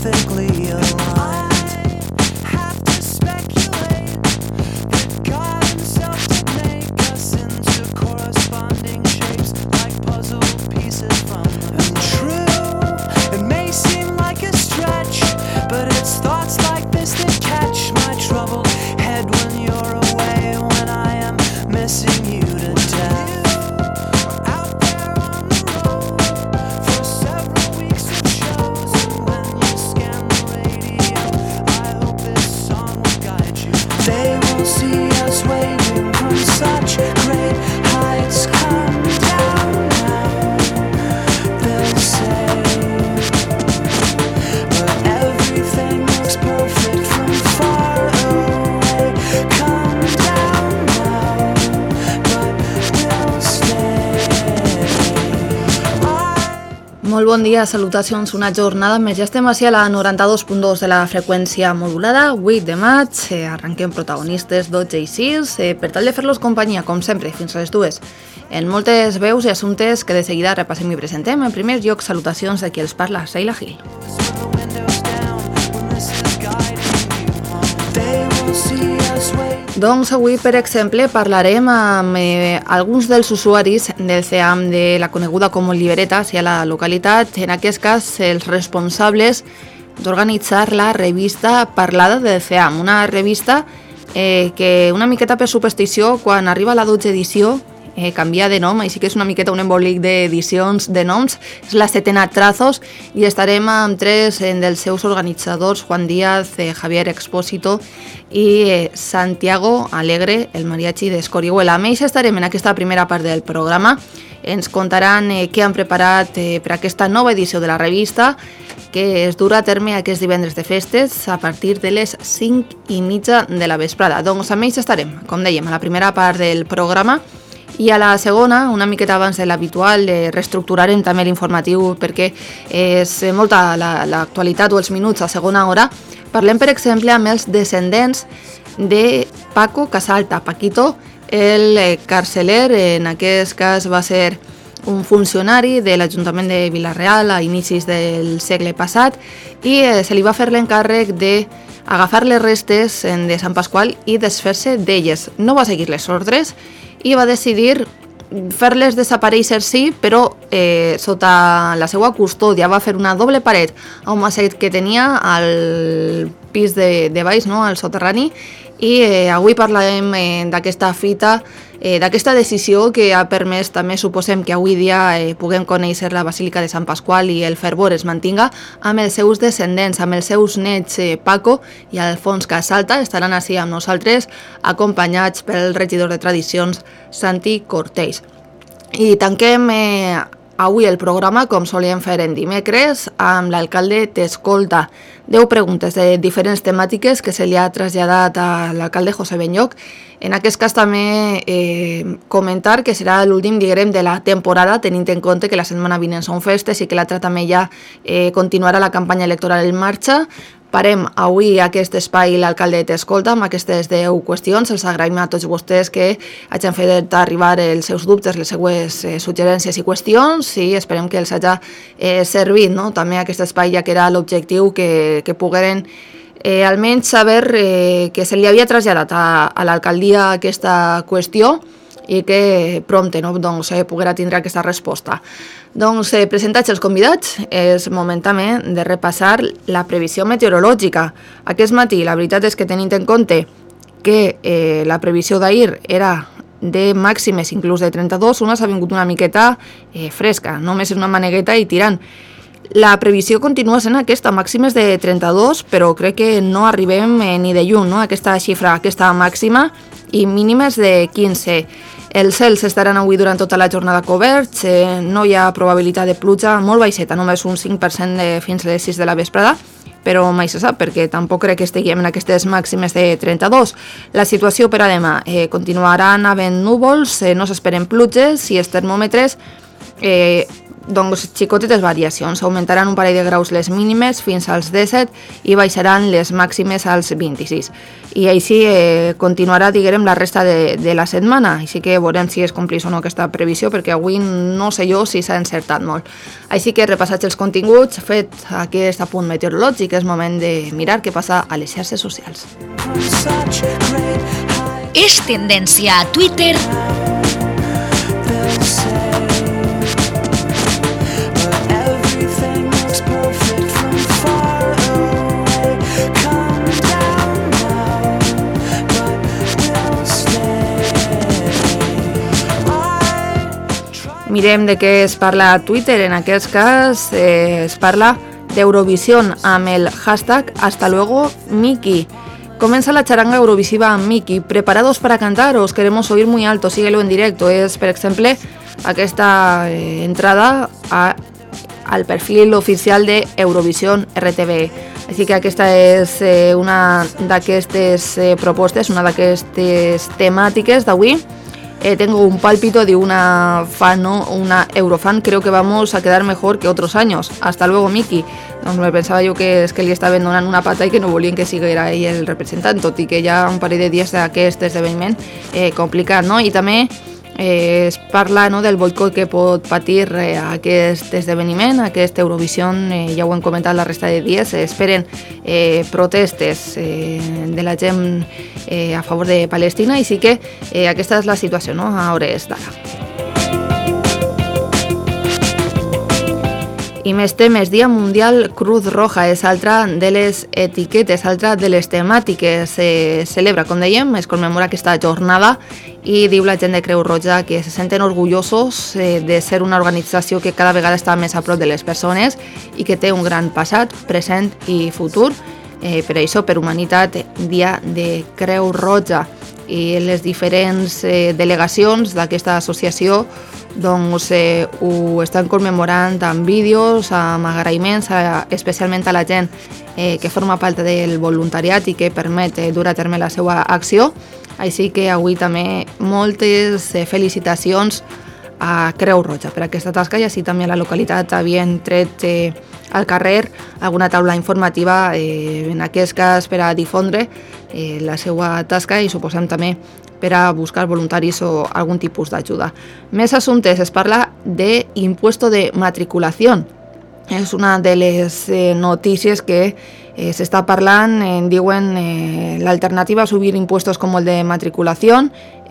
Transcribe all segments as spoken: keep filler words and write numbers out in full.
perfectly aligned. I have to speculate that God himself did make us into corresponding shapes like puzzle pieces from the and true, it may seem like a stretch, but it's thoughts like this that catch my troubled head when you're away, when I am missing you to death. Out there on the road for several weeks of shows, and when you scan the radio, I hope this song will guide you. They will see us waving from such great heights. Come down now, they'll say, but everything looks perfect from far away. Come down now, but we'll stay. I Molt bon dia, salutacions, una jornada més. Ja estem així a la noranta-dos punt dos de la freqüència modulada, vuit de maig, eh, arrenquem protagonistes dotze i sis, eh, per tal de fer-los companyia, com sempre, fins a les dues. En moltes veus i assumptes que de seguida repassem i presentem. En primer lloc, salutacions de qui els parla, Sheila Hill. with the windows down when this is guiding you home. They will see us wait. Doncs avui, per exemple, parlarem amb eh, alguns dels usuaris del C E A M de la coneguda com Olivereta, a la localitat, en aquest cas els responsables d'organitzar la revista Parlada del C E A M, una revista eh, que una miqueta per superstició, quan arriba a la dotze edició, eh, canvia de nom, així que és una miqueta un embolic d'edicions de noms, és la setena Trazos, i estarem amb tres eh, dels seus organitzadors, Juan Díaz, eh, Javier Expósito i eh, Santiago Alegre, el mariachi d'Escorihuela. Amb ells estarem en aquesta primera part del programa. Ens contaran eh, què han preparat eh, per aquesta nova edició de la revista, que es durà a terme aquest divendres de festes a partir de les cinc i mitja de la vesprada. Doncs amb ells estarem, com dèiem, a la primera part del programa, i a la segona, una miqueta abans de l'habitual, eh, reestructurarem també l'informatiu perquè és molta l'actualitat o els minuts a segona hora. Parlem, per exemple, amb els descendents de Paco Casalta, Paquito, el eh, carceler, en aquest cas va ser un funcionari de l'Ajuntament de Vila-real a inicis del segle passat, i eh, se li va fer l'encàrrec de agafar les restes de Sant Pasqual i desfer-se d'elles. No va seguir les ordres i va decidir fer-les desaparèixer, sí, però eh, sota la seva custòdia. Va fer una doble paret a un maset que tenia al pis de, de baix, no?, al soterrani, i eh, avui parlarem eh, d'aquesta fita, eh, d'aquesta decisió que ha permès, també suposem que avui dia eh, puguem conèixer la Basílica de Sant Pasqual i el fervor es mantinga amb els seus descendents, amb els seus nets eh, Paco i Alfons Casalta. Estaran així amb nosaltres, acompanyats pel regidor de Tradicions, Santi Corteix. I tanquem eh, avui el programa, com solíem fer en dimecres, amb l'alcalde T'Escolta. Deu preguntes de diferents temàtiques que se li ha traslladat a l'alcalde José Benlloch. En aquest cas també eh, comentar que serà l'últim, diguem, de la temporada, tenint en compte que la setmana vinent són festes i que l'altra també ja eh, continuarà la campanya electoral en marxa. Parem avui aquest espai l'alcalde T'Escolta amb aquestes deu qüestions. Els agraïm a tots vostès que hagin fet arribar els seus dubtes, les seues eh, suggerències i qüestions, i esperem que els hagi eh, servit, no?, també aquest espai, ja que era l'objectiu que, que pogueren eh, almenys saber eh, que se li havia traslladat a, a l'alcaldia aquesta qüestió i que prompte, no?, doncs, eh, poguera tindre aquesta resposta. Doncs, eh, presentats els convidats, és moment també de repassar la previsió meteorològica. Aquest matí, la veritat és que tenint en compte que eh, la previsió d'ahir era de màximes inclús de trenta-dos, una s'ha vingut una miqueta eh, fresca, només és una manegueta i tirant. La previsió continua sent aquesta, màximes de trenta-dos, però crec que no arribem eh, ni de lluny, no?, aquesta xifra, aquesta màxima, i mínimes de quinze. Els cels estaran avui durant tota la jornada coberts, eh, no hi ha probabilitat de pluja, molt baixeta, només un cinc per cent de, fins a les sis de la vesprada, però mai se sap, perquè tampoc crec que estiguem en aquestes màximes de trenta-dos. La situació per a demà, eh, continuaran havent núvols, eh, no s'esperen pluges, i els termòmetres eh, doncs xicotetes variacions. Augmentaran un parell de graus les mínimes fins als disset i baixaran les màximes als vint-i-sis. I així eh, continuarà, diguem, la resta de, de la setmana. Així que veurem si es complís o no aquesta previsió, perquè avui no sé jo si s'ha encertat molt. Així que repassats els continguts, fet aquest apunt meteorològic, és moment de mirar què passa a les xarxes socials. És tendència a Twitter. Mirem de què es parla a Twitter. En aquest cas eh, es parla d'Eurovision amb el hashtag Hasta luego Miki. Comienza la charanga eurovisiva Miki. ¿Preparados para cantar? Os queremos oír muy alto, síguelo en directo. Es, per exemple, aquesta eh, entrada a, al perfil oficial de Eurovision R T V. Així que aquesta és eh, una d'aquestes eh, propostes, una d'aquestes temàtiques d'avui. Eh, tengo un pálpito de una fan, ¿no? Una eurofan. Creo que vamos a quedar mejor que otros años. Hasta luego, Miki. Doncs me pensava jo que és que li estaven donant una pata i que no volien que siguera ell el representant, tot i que ja un parell de dies d'aquest esdeveniment eh, complicat, no? I també eh, es parla, no, del boicot que pot patir eh, aquest esdeveniment, aquest Eurovision, eh, ja ho hem comentat la resta de dies, eh, esperen eh, protestes eh, de la gent eh, a favor de Palestina, i sí que eh, aquesta és la situació, no?, a hores d'ara. I més temes, Dia Mundial Cruz Roja és altra de les etiquetes, altra de les temàtiques. Se celebra, com dèiem, es commemora aquesta jornada i diu la gent de Creu Roja que se senten orgullosos eh, de ser una organització que cada vegada està més a prop de les persones i que té un gran passat, present i futur. Eh, per això, per Humanitat, Dia de Creu Roja, i les diferents eh, delegacions d'aquesta associació doncs eh, ho estan commemorant amb vídeos, amb agraïments, a, especialment a la gent eh, que forma part del voluntariat i que permet eh, dur a terme la seva acció. Així que avui també moltes eh, felicitacions a Creu Roja per aquesta tasca, i així també a la localitat havien tret eh, al carrer alguna taula informativa, eh, en aquest cas per a difondre eh, la seva tasca i suposem també per a buscar voluntaris o algun tipus d'ajuda. Més assumptes, es parla d'impuesto de matriculació. És una de les eh, notícies que eh, s'està parlant, eh, diuen eh, l'alternativa a subir impuestos com el de matriculació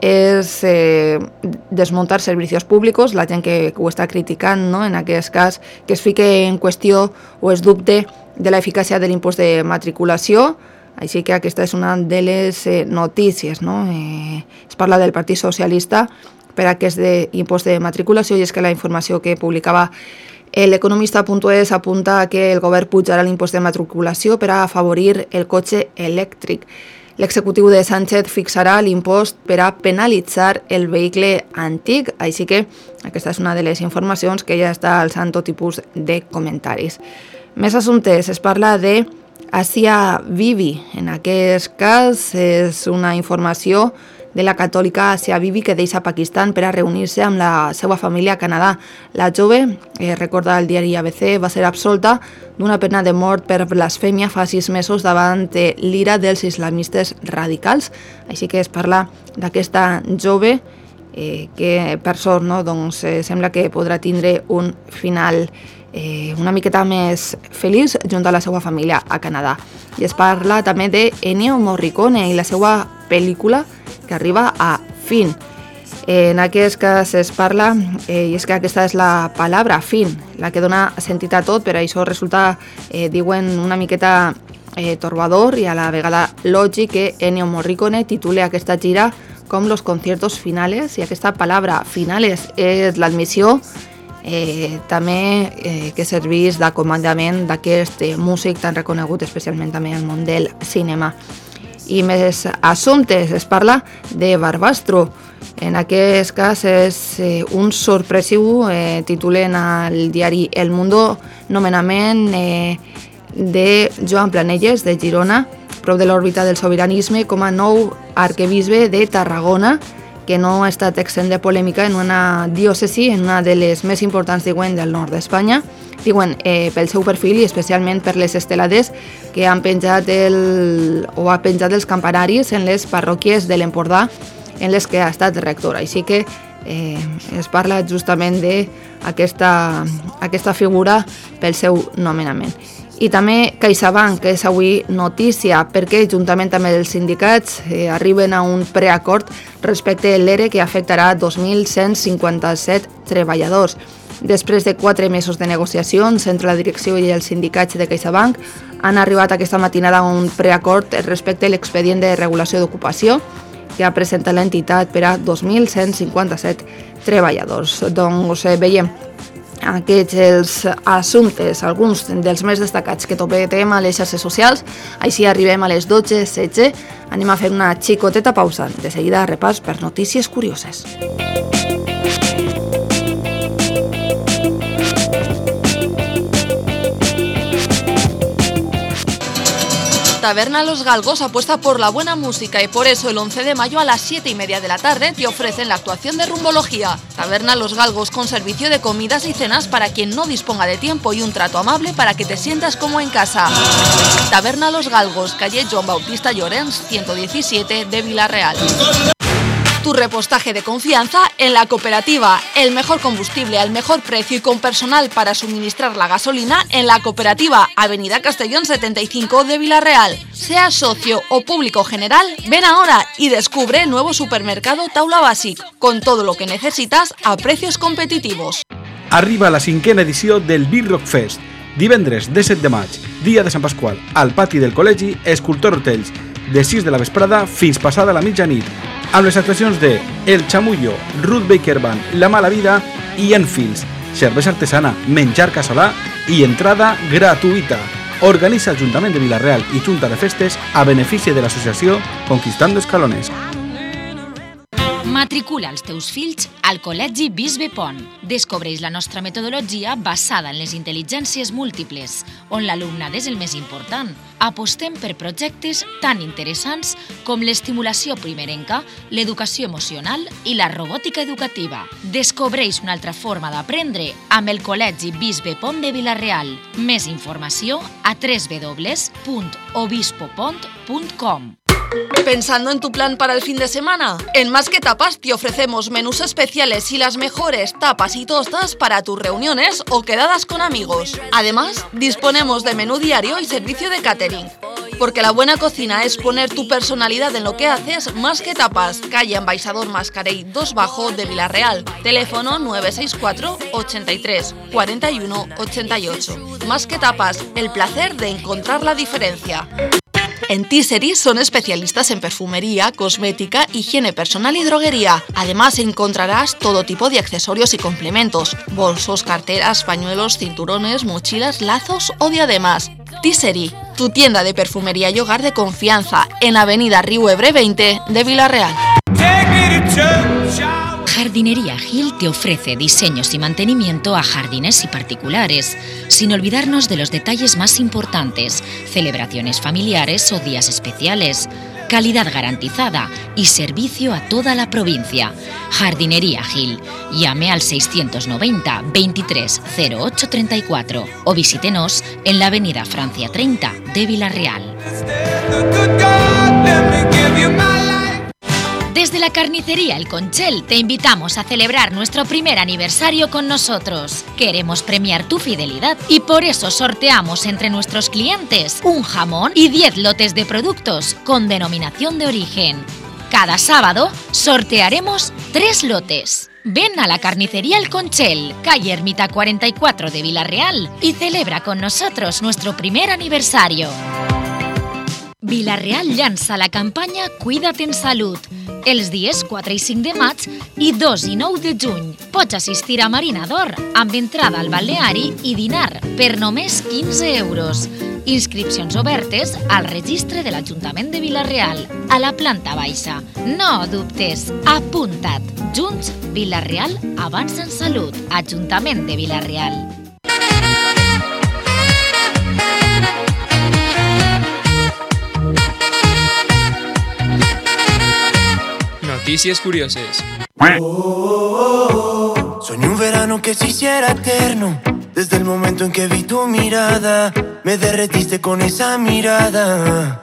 és eh, desmuntar servicios públicos, la gent que, que ho està criticant, no?, en aquest cas, que es fique en qüestió o es dubte de la eficàcia de l'impost de matriculació. Així que aquesta és una de les eh, notícies, no? Eh, es parla del Partit Socialista per a aquest de impost de matriculació, i és que la informació que publicava l'Economista punt es apunta que el govern pujarà l'impost de matriculació per a afavorir el cotxe elèctric. L'executiu de Sánchez fixarà l'impost per a penalitzar el vehicle antic, així que aquesta és una de les informacions que ja està alçant tot tipus de comentaris. Més assumptes, es parla de Asia Bibi. En aquest cas és una informació de la catòlica Asia Bibi que deixa Pakistan per a reunir-se amb la seva família a Canadà. La jove, eh, recorda el diari A B C, va ser absolta d'una pena de mort per blasfèmia fa sis mesos davant l'ira dels islamistes radicals. Així que es parla d'aquesta jove eh, que, per sort, no, doncs, eh, sembla que podrà tindre un final eh, una miqueta més feliç junt a la seva família a Canadà. I es parla també de Ennio Morricone i la seva pel·lícula que arriba a fin. En aquest cas es parla, eh, i és que aquesta és la paraula fin, la que dona sentit a tot, per això resulta, eh, diuen, una miqueta eh, torbador i a la vegada lògic que Ennio Morricone titule aquesta gira com los conciertos finales, i aquesta paraula finales és l'admissió eh, també eh, que serveix d'acomandament d'aquest eh, músic tan reconegut, especialment també al món del cinema. I més assumptes, es parla de Barbastro. En aquest cas és eh, un sorpresiu, eh, titulen al diari El Mundo, nomenament eh, de Joan Planelles, de Girona, prop de l'òrbita del sobiranisme, com a nou arquebisbe de Tarragona, que no ha estat exempt de polèmica en una diòcesi, en una de les més importants, diuen, del nord d'Espanya. Diuen, eh, pel seu perfil i especialment per les estelades que han penjat el, o ha penjat els campanaris en les parròquies de l'Empordà en les que ha estat rectora. Així que eh, es parla justament d'aquesta aquesta figura pel seu nomenament. I també CaixaBank, que és avui notícia, perquè juntament amb els sindicats eh, arriben a un preacord respecte a l'E R E que afectarà dos mil cent cinquanta-set treballadors. Després de quatre mesos de negociacions entre la direcció i els sindicats de CaixaBank, han arribat aquesta matinada a un preacord respecte a l'expedient de regulació d'ocupació que ha presentat l'entitat per a dos mil cent cinquanta-set treballadors. Doncs eh, veiem aquests els assumptes, alguns dels més destacats que topetem a les xarxes socials. Així arribem a les dotze setze. Anem a fer una xicoteta pausa. De seguida repàs per notícies curioses. Taberna Los Galgos apuesta por la buena música y por eso el once de mayo a las siete y media de la tarde te ofrecen la actuación de Rumbología. Taberna Los Galgos con servicio de comidas y cenas para quien no disponga de tiempo y un trato amable para que te sientas como en casa. Taberna Los Galgos, calle Joan Bautista Llorens, ciento diecisiete de Vila-real. Tu repostaje de confianza en la cooperativa. El mejor combustible al mejor precio y con personal para suministrar la gasolina en la cooperativa. Avenida Castellón setenta y cinco de Vila-real. Seas socio o público general, ven ahora y descubre el nuevo supermercado Taula Bàsic, con todo lo que necesitas a precios competitivos. Arriba la cinquena edició del Beer Rock Fest. Divendres disset de maig, dia de Sant Pasqual, al pati del col·legi Escultor Hotels, de sis de la vesprada fins passada la mitjanit, amb les actuacions de El Chamullo, Ruth Baker Band, La Mala Vida i Enfields, cervesa artesana, menjar casolà i entrada gratuïta. Organitza Ajuntament de Vila-real i Junta de Festes a benefici de l'associació Conquistando Escalones. Matricula els teus fills al Col·legi Bisbe Pont. Descobreix la nostra metodologia basada en les intel·ligències múltiples, on l'alumnat és el més important. Apostem per projectes tan interessants com l'estimulació primerenca, l'educació emocional i la robòtica educativa. Descobreix una altra forma d'aprendre amb el Col·legi Bisbe Pont de Vila-real. Més informació a w w w punt obispopont punt com. ¿Pensando en tu plan para el fin de semana? En Más que Tapas te ofrecemos menús especiales y las mejores tapas y tostas para tus reuniones o quedadas con amigos. Además, disponemos de menú diario y servicio de catering. Porque la buena cocina es poner tu personalidad en lo que haces. Más que Tapas, calle Ambaixador Mascarell dos Bajo de Vila-real. Teléfono nueve seis cuatro, ochenta y tres, cuarenta y uno, ochenta y ocho. Más que Tapas, el placer de encontrar la diferencia. En Tissery son especialistas en perfumería, cosmética, higiene personal y droguería. Además encontrarás todo tipo de accesorios y complementos: bolsos, carteras, pañuelos, cinturones, mochilas, lazos o diademas. Tissery, tu tienda de perfumería y hogar de confianza, en Avenida Riu Ebre veinte de Vila-real. Jardinería Gil te ofrece diseños y mantenimiento a jardines y particulares, sin olvidarnos de los detalles más importantes, celebraciones familiares o días especiales, calidad garantizada y servicio a toda la provincia. Jardinería Gil. Llame al seiscientos noventa, veintitrés, cero ocho treinta y cuatro o visítenos en la avenida Francia treinta de Vila-real. Desde la carnicería El Conchel te invitamos a celebrar nuestro primer aniversario con nosotros. Queremos premiar tu fidelidad y por eso sorteamos entre nuestros clientes un jamón y diez lotes de productos con denominación de origen. Cada sábado sortearemos tres lotes. Ven a la carnicería El Conchel, calle Ermita cuarenta y cuatro de Vila-real y celebra con nosotros nuestro primer aniversario. Vila-real llança la campanya Cuida't en Salut. Els dies quatre i cinc de maig i dos i nou de juny pots assistir a Marina d'Or amb entrada al balneari i dinar per només quinze euros. Inscripcions obertes al registre de l'Ajuntament de Vila-real, a la planta baixa. No dubtes, apunta't. Junts, Vila-real avança en salut. Ajuntament de Vila-real. Notícies curioses. Soñé un verano que se hiciera eterno. Desde el momento en que vi tu mirada, me derretiste con esa mirada.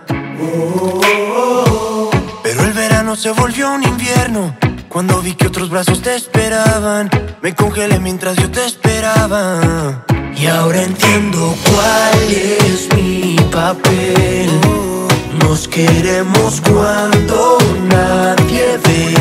Pero el verano se volvió un invierno. Cuando vi que otros brazos te esperaban, me congelé mientras yo te esperaba. Y ahora entiendo cuál es mi papel. Nos queremos cuando nadie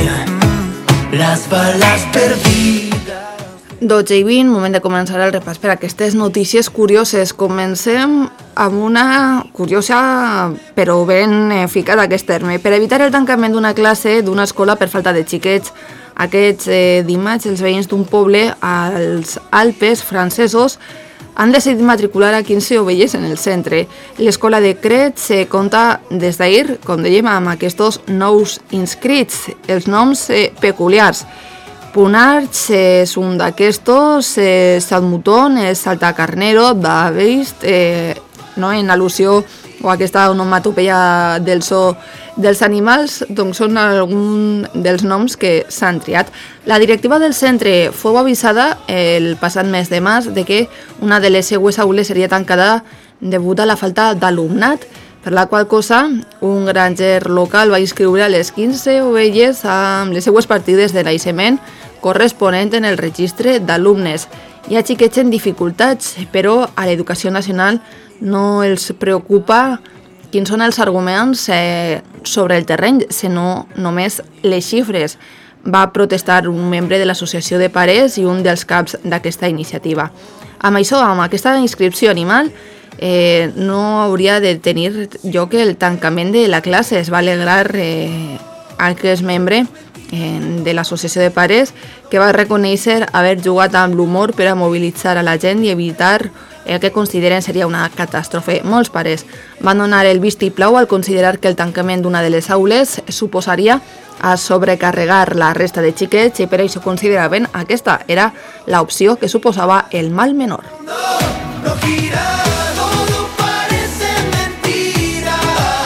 ve las balas perdidas. dotze i vint, moment de començar el repàs per aquestes notícies curioses. Comencem amb una curiosa però ben eh, ficada aquest terme. Per evitar el tancament d'una classe d'una escola per falta de xiquets, aquests eh, dimarts els veïns d'un poble als Alpes francesos han decidit matricular a quinze ovelles en el centre. L'escola de Cret se compta des d'ahir, com dèiem, amb aquests nous inscrits, els noms eh, peculiars. Punarch és un d'aquestos, eh, Salmuton és Saltacarnero, Bavist, eh, no, en al·lusió o aquesta onomatopeia del so dels animals, doncs són alguns dels noms que s'han triat. La directiva del centre fou avisada el passat mes de març de que una de les seues aules seria tancada degut a la falta d'alumnat, per la qual cosa un granger local va inscriure a les quinze ovelles amb les seues partides de naixement corresponent en el registre d'alumnes. Hi ha xiquets en dificultats, però a l'Educació Nacional no els preocupa quins són els arguments eh, sobre el terreny, sinó només les xifres. Va protestar un membre de l'Associació de Pares i un dels caps d'aquesta iniciativa. Amb això, amb aquesta inscripció animal, eh, no hauria de tenir lloc el tancament de la classe. Es va alegrar eh, aquest membre eh, de l'Associació de Pares, que va reconèixer haver jugat amb l'humor per a mobilitzar a la gent i evitar el que consideren seria una catàstrofe. Molts pares van donar el vistiplau al considerar que el tancament d'una de les aules suposaria a sobrecarregar la resta de xiquets i per això consideraven aquesta era l'opció que suposava el mal menor. No, no gira, todo parece mentira.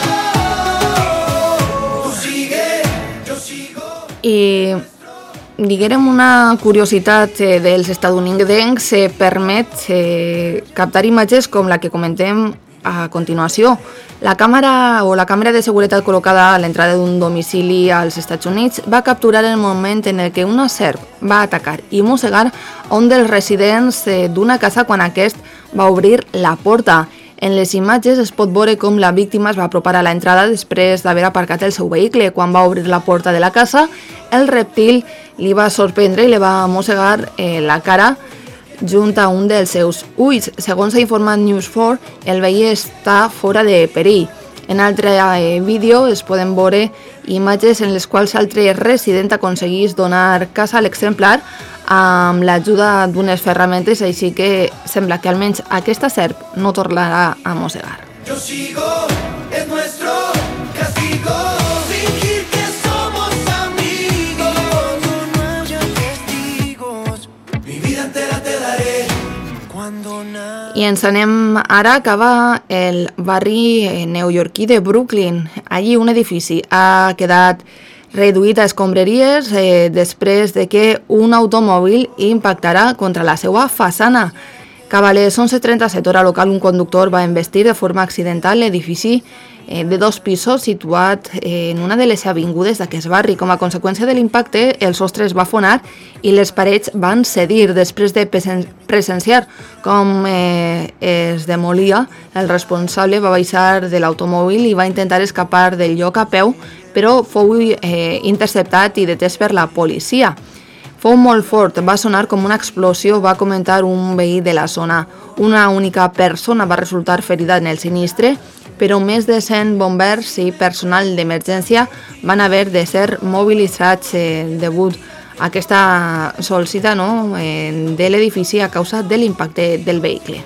Tú sigue, yo sigo. I diguem una curiositat eh, dels estadounidencs eh, permet eh, captar imatges com la que comentem a continuació. La càmera o la càmera de seguretat col·locada a l'entrada d'un domicili als Estats Units va capturar el moment en el que una serp va atacar i mossegar a un dels residents eh, d'una casa quan aquest va obrir la porta. En les imatges es pot veure com la víctima es va apropar a l'entrada després d'haver aparcat el seu vehicle. Quan va obrir la porta de la casa, el reptil li va sorprendre i li va mossegar eh, la cara junt a un dels seus ulls. Segons ha informat News four, el veí està fora de perill. En altre eh, vídeo es poden veure imatges en les quals l'altre resident aconseguís donar casa a l'exemplar amb l'ajuda d'unes ferramentes, així que sembla que almenys aquesta serp no tornarà a mossegar. Yo sigo, es nuestro castigo. Fingir que somos amigos. No haya testigos. Mi vida entera te daré cuando nada. I ens anem ara cap al barri neoyorquí de Brooklyn. Allí un edifici ha quedat reduït a escombraries eh, després de que un automòbil impactarà contra la seva façana. Cap a les onze trenta-set hora local, un conductor va embestir de forma accidental l'edifici eh, de dos pisos situat eh, en una de les avingudes d'aquest barri. Com a conseqüència de l'impacte, el sostre es va afonar i les parets van cedir. Després de presenciar com eh, es demolia, el responsable va baixar de l'automòbil i va intentar escapar del lloc a peu, però fou eh, interceptat i detès per la policia. Fou molt fort, va sonar com una explosió, va comentar un veí de la zona. Una única persona va resultar ferida en el sinistre, però més de cent bombers i personal d'emergència van haver de ser mobilitzats eh, degut a aquesta solcita, no, eh, de l'edifici a causa de l'impacte del vehicle.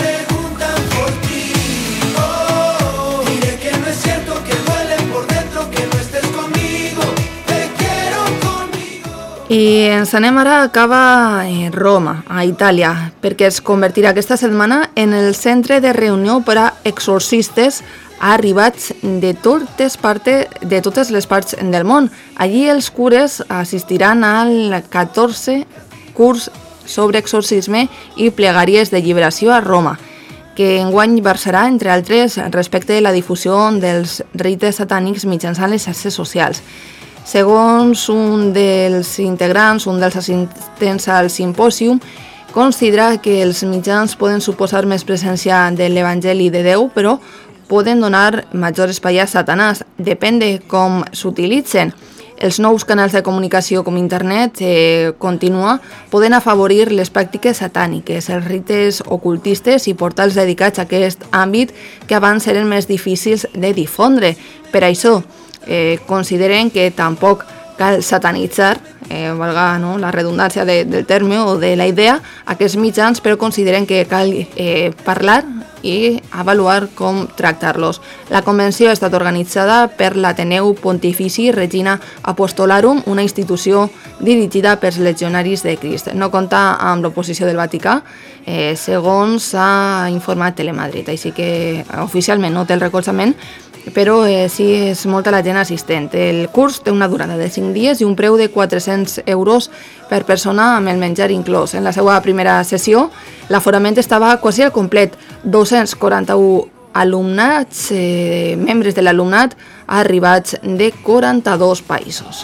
I ens anem ara cap a Roma, a Itàlia, perquè es convertirà aquesta setmana en el centre de reunió per a exorcistes ha arribat de totes, partes, de totes les parts del món. Allí els cures assistiran al catorze curs sobre exorcisme i plegàries de lliberació a Roma, que enguany versarà, entre altres, respecte a la difusió dels rites satànics mitjançant les xarxes socials. Segons un dels integrants, un dels assistents al simpòsium, considera que els mitjans poden suposar més presència de l'Evangeli de Déu, però poden donar major espai a Satanàs. Depèn de com s'utilitzen. Els nous canals de comunicació com internet eh, continua poden afavorir les pràctiques satàniques, els rites ocultistes i portals dedicats a aquest àmbit que abans eren més difícils de difondre. Per això, eh, consideren que tampoc cal satanitzar, eh, valga no, la redundància de, del terme o de la idea, aquests mitjans, però consideren que cal eh, parlar i avaluar com tractar-los. La convenció ha estat organitzada per l'Ateneu Pontifici Regina Apostolarum, una institució dirigida pels legionaris de Crist. No compta amb l'oposició del Vaticà, eh, segons ha informat Telemadrid, així que oficialment no té el recolzament, però eh, sí és molta la gent assistent. El curs té una durada de cinc dies i un preu de quatre-cents euros per persona amb el menjar inclòs. En la seva primera sessió, l'aforament estava quasi al complet, dos-cents quaranta-u alumnats, eh, membres de l'alumnat, arribats de quaranta-dos països.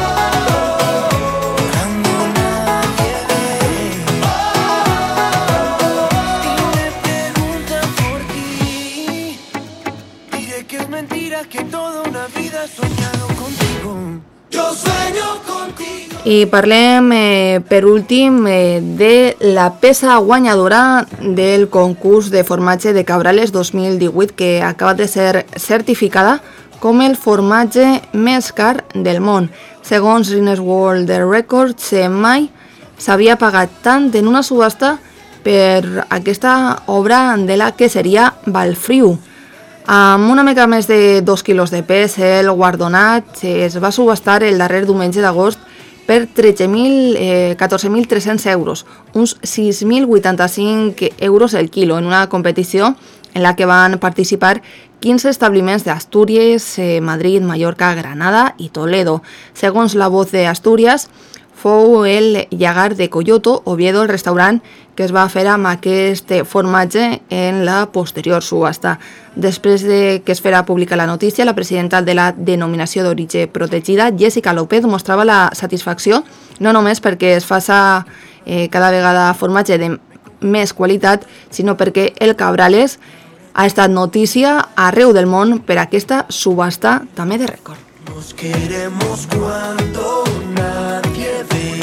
I parlem, eh, per últim, eh, de la peça guanyadora del concurs de formatge de Cabrales dos mil divuit, que acaba de ser certificada com el formatge més car del món. Segons Guinness World Records, eh, mai s'havia pagat tant en una subhasta per aquesta obra de la que seria Valfriu. Amb una mica més de dos quilos de pes, el guardonat es va subhastar el darrer diumenge d'agost per catorze mil tres-cents euros, uns sis mil vuitanta-cinc euros el quilo, en una competició en la que van participar quinze establiments d'Astúries, eh, Madrid, Mallorca, Granada i Toledo. Segons La Voz de Astúries, fou el Llagar de Coyoto, Oviedo, el restaurant que es va fer amb aquest formatge en la posterior subhasta. Després de que es fera pública la notícia, la presidenta de la denominació d'origen protegida, Jessica López, mostrava la satisfacció no només perquè es faça eh, cada vegada formatge de més qualitat, sinó perquè el Cabrales ha estat notícia arreu del món per aquesta subhasta també de rècord. Nos queremos cuando nadie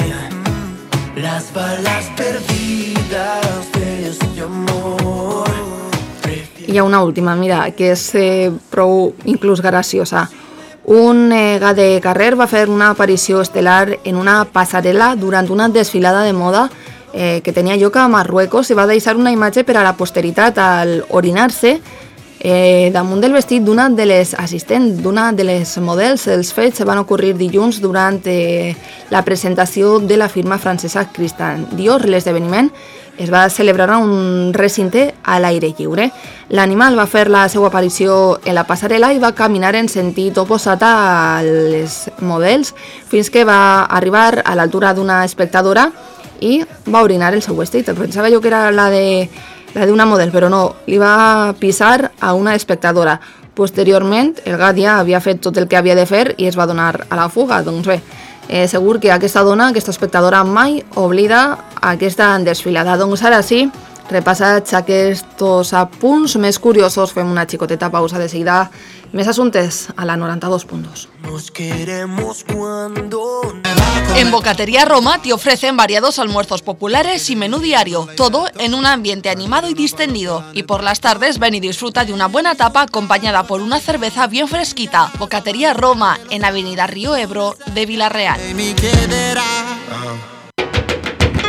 ve las balas perdidas de este amor. Hi ha una última, mira, que és eh, prou inclús graciosa. Un eh, gat de carrer va fer una aparició estel·lar en una passarel·la durant una desfilada de moda eh, que tenia lloc a Marruecos i va deixar una imatge per a la posteritat al orinar-se Eh, damunt del vestit d'una de les assistents, d'una de les models. Els fets van ocorrir dilluns durant eh, la presentació de la firma francesa Christian Dior. L'esdeveniment es va celebrar a un recinte a l'aire lliure. L'animal va fer la seva aparició en la passarel·la i va caminar en sentit oposat a les models fins que va arribar a l'altura d'una espectadora i va orinar el seu vestit. Pensava jo que era la de la d'una model, però no, li va pisar a una espectadora. Posteriorment, el gat ja havia fet tot el que havia de fer i es va donar a la fuga. Doncs bé, eh, segur que aquesta dona, aquesta espectadora, mai oblida aquesta desfilada. Doncs ara sí, repassats aquests apunts més curiosos, fem una xicoteta pausa de seguida. Més assuntes a la noranta-dos punt dos. Nos queremos cuando... En Bocatería Roma te ofrecen variados almuerzos populares y menú diario, todo en un ambiente animado y distendido. Y por las tardes ven y disfruta de una buena tapa acompañada por una cerveza bien fresquita. Bocatería Roma, en Avenida Río Ebro de Villarreal.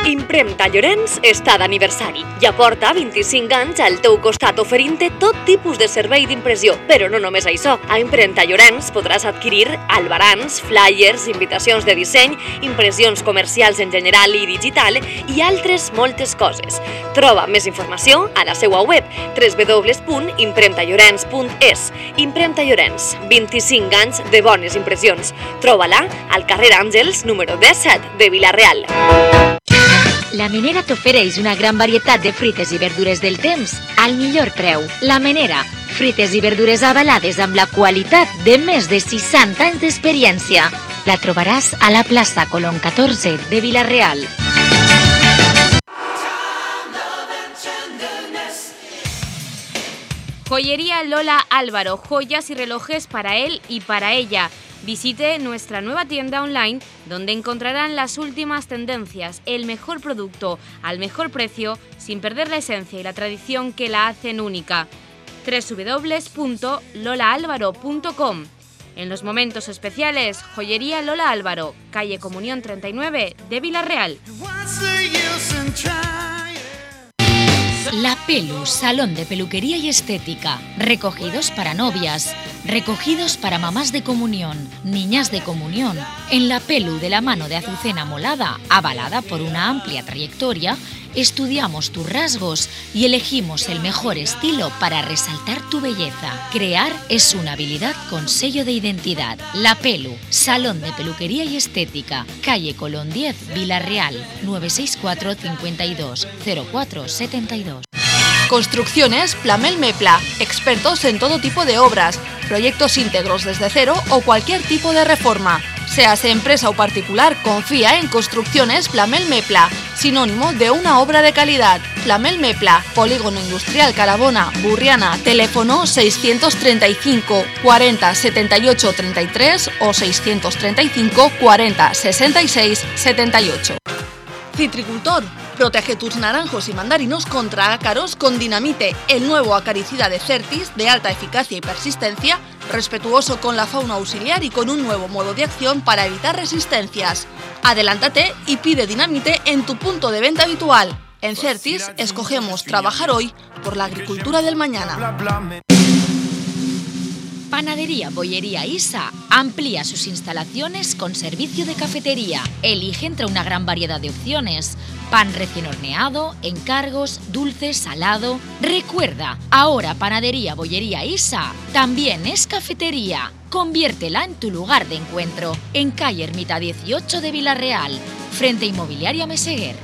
Impremta Llorenç està d'aniversari. Ja porta vint-i-cinc anys al teu costat oferint-te tot tipus de servei d'impressió. Però no només això. A Impremta Llorenç podràs adquirir albarans, flyers, invitacions de disseny, impressions comercials en general i digital i altres moltes coses. Troba més informació a la seva web w w w punt impremta llorenç punt es. Impremta Llorenç, vint-i-cinc anys de bones impressions. Troba-la al carrer Àngels, número disset de Vila-real. La Menera t'ofereix una gran varietat de fruites i verdures del temps al millor preu. La Menera, fruites i verdures avalades amb la qualitat de més de seixanta anys d'experiència. La trobaràs a la plaça Colón catorze de Vila-real. Joyería Lola Álvaro, joyas y relojes para él y para ella. Visite nuestra nueva tienda online donde encontrarán las últimas tendencias, el mejor producto al mejor precio sin perder la esencia y la tradición que la hacen única. w w w punto lola álvaro punto com. En los momentos especiales, Joyería Lola Álvaro, calle Comunión treinta y nueve de Vila-real. La Pelu, salón de peluquería y estética. Recogidos para novias, recogidos para mamás de comunión, niñas de comunión. En La Pelu, de la mano de Azucena Molada, avalada por una amplia trayectoria, estudiamos tus rasgos y elegimos el mejor estilo para resaltar tu belleza. Crear es una habilidad con sello de identidad. La Pelu, salón de peluquería y estética, calle Colón diez, Vila-real, nueve seis cuatro, cincuenta y dos, cero cuatro setenta y dos. Construcciones Plamel Mepla, expertos en todo tipo de obras, proyectos íntegros desde cero o cualquier tipo de reforma. Seas empresa o particular, confía en Construcciones Plamel Mepla, sinónimo de una obra de calidad. Plamel Mepla, Polígono Industrial Carabona, Burriana, teléfono seiscientos treinta y cinco, cuarenta, setenta y ocho, treinta y tres o seiscientos treinta y cinco, cuarenta, sesenta y seis, setenta y ocho. Citricultor, protege tus naranjos y mandarinos contra ácaros con Dinamite, el nuevo acaricida de Certis de alta eficacia y persistencia, respetuoso con la fauna auxiliar y con un nuevo modo de acción para evitar resistencias. Adelántate y pide Dinamite en tu punto de venta habitual. En Certis escogemos trabajar hoy por la agricultura del mañana. Panadería Bollería Isa amplía sus instalaciones con servicio de cafetería. Elige entre una gran variedad de opciones. Pan recién horneado, encargos, dulce, salado. Recuerda, ahora Panadería Bollería Isa también es cafetería. Conviértela en tu lugar de encuentro. En calle Ermita dieciocho de Vila-real, frente a Inmobiliaria Meseguer.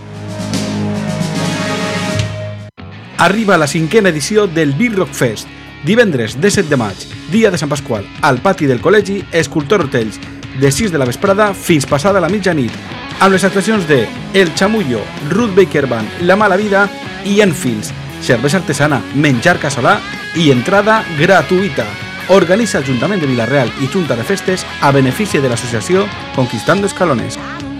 Arriba la cinquena edició del Beer Rock Fest. Divendres disset de maig, dia de Sant Pasqual, al pati del col·legi Escultor Hotels, de sis de la vesprada fins passada la mitjanit, amb les actuacions de El Chamullo, Ruth Baker Band, La Mala Vida i Enfields, cervesa artesana, menjar casolà i entrada gratuïta. Organitza Ajuntament de Vila-real i Junta de Festes a benefici de l'associació Conquistando Escalones.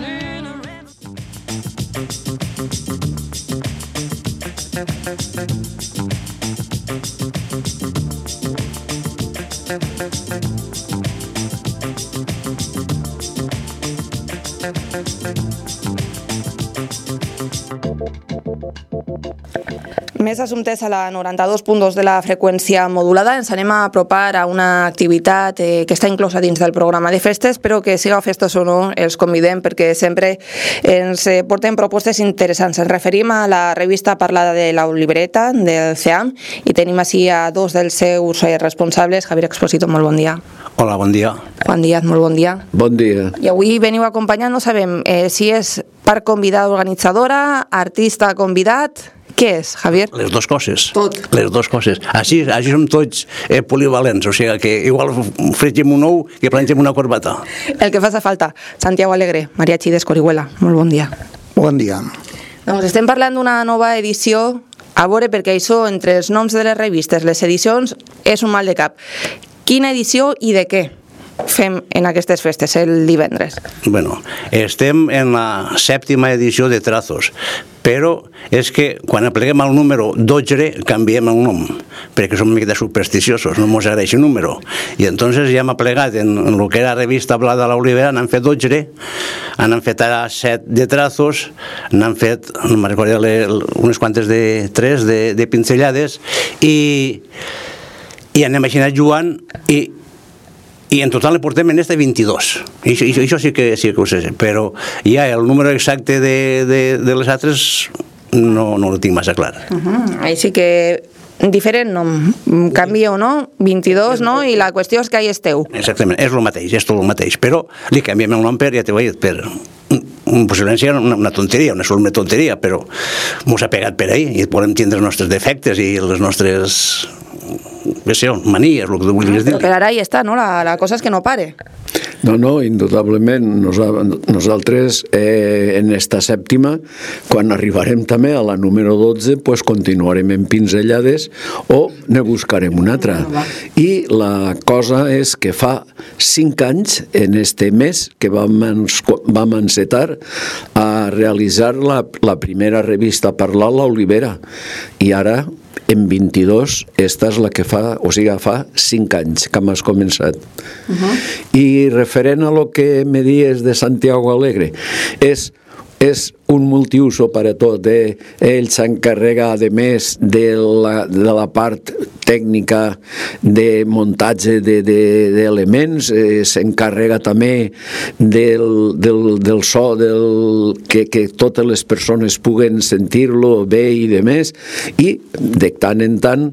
Més assumptes a la noranta-dos punt dos de la freqüència modulada. Ens anem a apropar a una activitat eh, que està inclosa dins del programa de festes, però que siga festes o no, els convidem perquè sempre ens eh, porten propostes interessants. Ens referim a la revista Parlada de la Libreta del C E A M i tenim així a dos dels seus eh, responsables. Javier Exposito, molt bon dia. Hola, bon dia. Juan Díaz, molt bon dia. Bon dia. I avui veniu acompanyant, no sabem eh, si és part convidada organitzadora, artista convidat... Què és, Javier? Les dues coses. Tot. Les dues coses. Així, així som tots eh, polivalents, o sigui que igual fregim un ou que planxem una corbata. El que faci falta. Santiago Alegre, Mariachi d'Escorihuela, molt bon dia. Bon dia. Doncs estem parlant d'una nova edició, a veure, perquè això, entre els noms de les revistes, les edicions, és un mal de cap. Quina edició i de què fem en aquestes festes, el divendres? Bueno, estem en la sèptima edició de Trazos, però és que quan apleguem el número dotze canviem el nom, perquè som una mica supersticiosos, no mos agrada aquest número. I entonces ja hem aplegat en, en el que era revista Blada de l'Olivera, n'han fet dotze, n'han fet ara set de trazos, n'han fet, no me'n recordo, unes quantes de tres, de, de pincellades, i, i anem així jugant, i i en total le portem en este vint-i-dos. I això, això sí, que, sí que ho sé, però ja el número exacte de, de, de les altres no, no ho tinc massa clar. Uh-huh. Ahí sí que diferent nom, canvia o no, vint-i-dos, no? I la qüestió és que ahí esteu. Exactament, és el mateix, és tot el mateix, però li canviem el nom per, ja t'ho he dit, per possiblement una, una tonteria, una sola tonteria, però mos ha pegat per ahí i podem tindre els nostres defectes i les nostres què sé, manies, el que tu vulguis dir. Però per ara hi està, no? La, la cosa és que no pare. No, no, indudablement. Nosaltres, eh, en esta sèptima, quan arribarem també a la número dotze, pues continuarem en pinzellades o ne buscarem una altra. I la cosa és que fa cinc anys, en este mes, que vam, vam encetar a realitzar la, la primera revista Parlar l'Olivera. I ara, en vint-i-dos, esta és la que fa, o sigui, fa cinc anys que m'has començat. Uh-huh. I referent a lo que me dies de Santiago Alegre, és és un multiuso per a tot. Eh? Ell s'encarrega, a més, de la, de la part tècnica de muntatge d'elements, de, de, eh, s'encarrega també del, del, del so, del, que, que totes les persones puguen sentir-lo bé i de més, i de tant en tant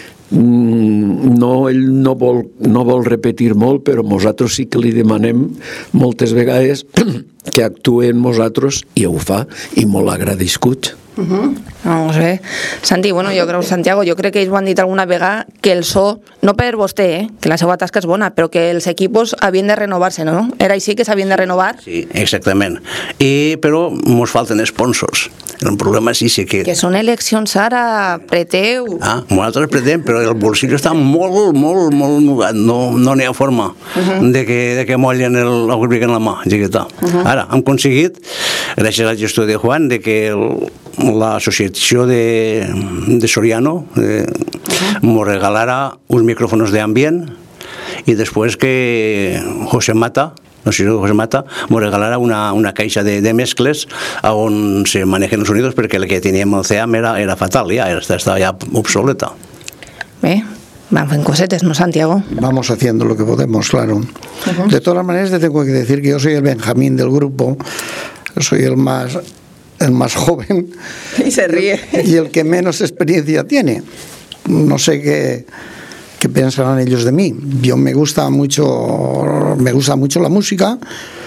no, ell no vol, no vol repetir molt, però nosaltres sí que li demanem moltes vegades que actue en nosaltres, i ho fa, i molt agradiscut. Uh-huh. Vamos bé. Santi, bueno, jo crec, Santiago, jo crec que ells ho han dit alguna vegada, que el so, no per vostè, eh, que la seva tasca és bona, però que els equipos havien de renovar-se, no? Era així que s'havien de renovar? Sí, exactament. I, però mos falten sponsors. El problema sí, sí que... Que són eleccions ara, preteu... Ah, nosaltres pretem, però el bolsillo està molt, molt, molt nugat. No n'hi ha forma uh-huh. de que, de que mollen el, el grup en la mà, lligueta. Uh-huh. Ara, hem aconseguit, gràcies a la gestió de Juan, de que el, l'associació de, de Soriano eh, uh-huh. m'ho regalara uns micròfons d'ambient, i després que José Mata, no sé si José Mata, m'ho regalara una, una caixa de, de mescles on se manejen els sonidos, perquè el que teníem al C E A M era, era fatal, ja estava ja obsoleta. Bé, van fent cosetes, ¿no, Santiago? Vamos haciendo lo que podemos, claro. Uh-huh. De todas maneras, te tengo que decir que yo soy el Benjamín del grupo, soy el más... el más joven y se ríe y el que menos experiencia tiene. No sé qué, qué pensarán ellos de mí. Yo me gusta mucho, me gusta mucho la música,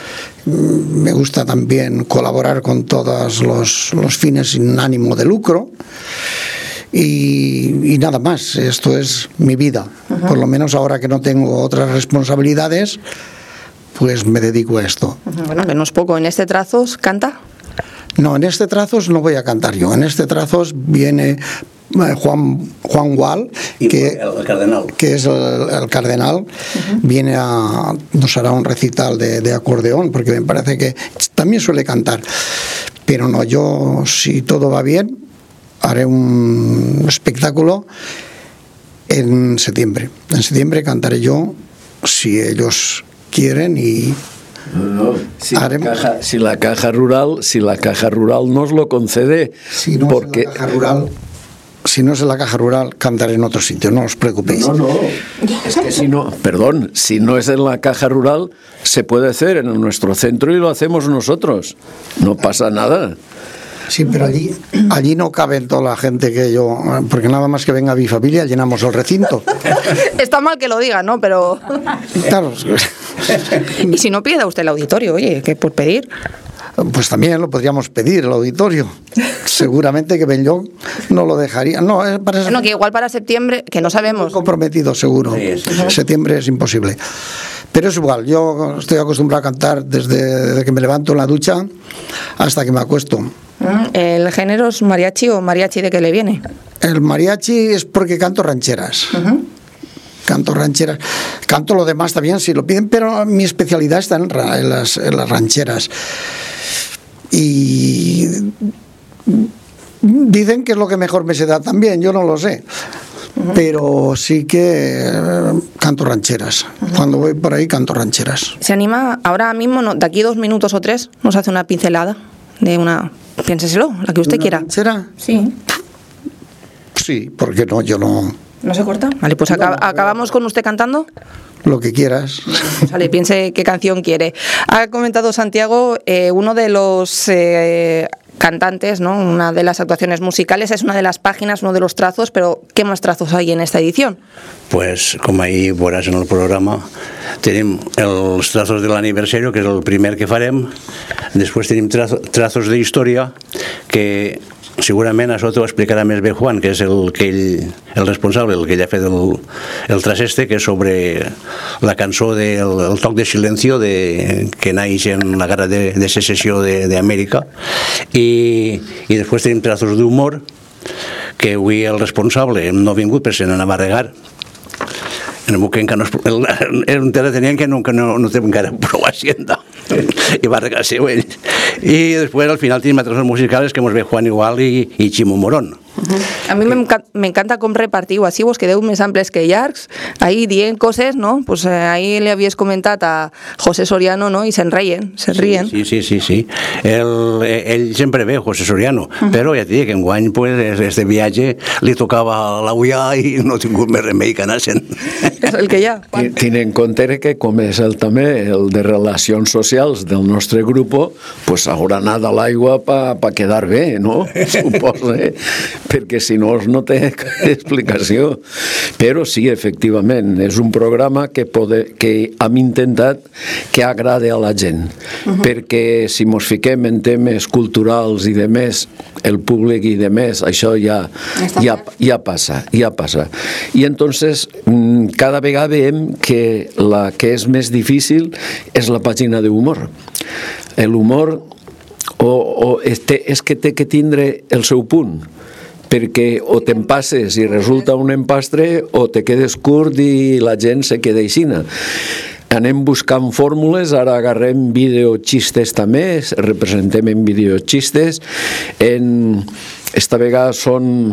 me gusta también colaborar con todos los, los fines sin ánimo de lucro. Y, y nada más, esto es mi vida. Uh-huh. Por lo menos ahora que no tengo otras responsabilidades, pues me dedico a esto. Uh-huh. Bueno, que no es poco. ¿En este trazos canta? No, en este trazos no voy a cantar yo. En este trazos viene Juan, Juan Gual, que, el cardenal. que es el, el cardenal, uh-huh. viene a, nos hará un recital de, de acordeón, porque me parece que también suele cantar. Pero no, yo, si todo va bien, haré un espectáculo en septiembre. En septiembre cantaré yo, si ellos quieren, y... No, no. Si, la caja, si la caja rural, si la caja rural nos lo concede, si no porque... es la caja rural, si no es en la caja rural, cantaré en otro sitio, no os preocupéis. No, no, es que si no, perdón, si no es en la caja rural, se puede hacer en nuestro centro y lo hacemos nosotros, no pasa nada. Sí, pero allí, allí no cabe toda la gente que yo... Porque nada más que venga mi familia, llenamos el recinto. Está mal que lo diga, ¿no? Pero... Claro. Y si no pida usted el auditorio, oye, ¿qué por pedir? Pues también lo podríamos pedir, el auditorio. Seguramente que Benlloc no lo dejaría. No, es para... No, que igual para septiembre, que no sabemos. Muy comprometido, seguro. Sí, sí, sí. Septiembre es imposible. Pero es igual, yo estoy acostumbrado a cantar desde, desde que me levanto en la ducha hasta que me acuesto. ¿El género es mariachi o mariachi de qué le viene? El mariachi es porque canto rancheras. Uh-huh. Canto rancheras. Canto lo demás también si lo piden, pero mi especialidad está en, en, las, en las rancheras. Y Dicen que es lo que mejor me se da también, yo no lo sé. Pero sí que eh, canto rancheras. Cuando voy por ahí canto rancheras. ¿Se anima ahora mismo, no, de aquí dos minutos o tres, nos hace una pincelada de una... Piénseselo, la que usted ¿Una quiera. ranchera? Sí. Sí, ¿por qué no? Yo no... ¿No se corta? Vale, pues acab- acabamos con usted cantando. Lo que quieras. Vale, piense qué canción quiere. Ha comentado Santiago, eh, uno de los eh, cantantes, ¿no? Una de las actuaciones musicales es una de las páginas, uno de los trazos, pero ¿qué más trazos hay en esta edición? Pues, com ahir veuràs en el programa, tenim els trazos de l'aniversari, que és el primer que farem. Després tenim trazo, trazos de història, que segurament això t'ho explicarà més bé Juan, que és el, que ell, el responsable, el que ell ha fet el, el tras este, que és sobre la cançó del el toc de silencio de, que naix en la guerra de, de secessió d'Amèrica. I, I després tenim trazos d'humor, que avui el responsable no ha vingut, però se n'anava a regar. En el que encara no, el, el, un terratenient que no, que no, no té encara prou hacienda i va regar seu ell. I després al final tenim altres musicales que ens ve Juan Igual i, i Ximo Morón. A mí me, enca me encanta com repartiu, així vos quedeu més amples que llargs, ahí dient coses, no? Pues eh, ahí le havies comentat a José Soriano, no? I se'n reien, se rien. Sí, sí, sí, sí. El, ell sempre ve, José Soriano, uh -huh. però ja t'hi dic que enguany pues, este viatge li tocava la ullà i no ha tingut més remei que anar-se'n. És el que hi ha. Ten en compte que com és el també el de relacions socials del nostre grup, pues haurà anat a l'aigua per pa quedar bé, no? Suposo, eh? Perquè si no no té explicació. Però sí, efectivament, és un programa que, pode, que hem intentat que agrade a la gent, uh -huh. perquè si mos fiquem en temes culturals i de més, el públic i de més, això ja, ja, ja passa, ja passa. I entonces, cada vegada veiem que la que és més difícil és la pàgina d'humor. L'humor o, o este, és que té que tindre el seu punt, perquè o te'n passes i resulta un empastre o te quedes curt i la gent se queda aixina. Anem buscant fórmules, ara agarrem videoxistes també, representem en videoxistes, en... esta vegada són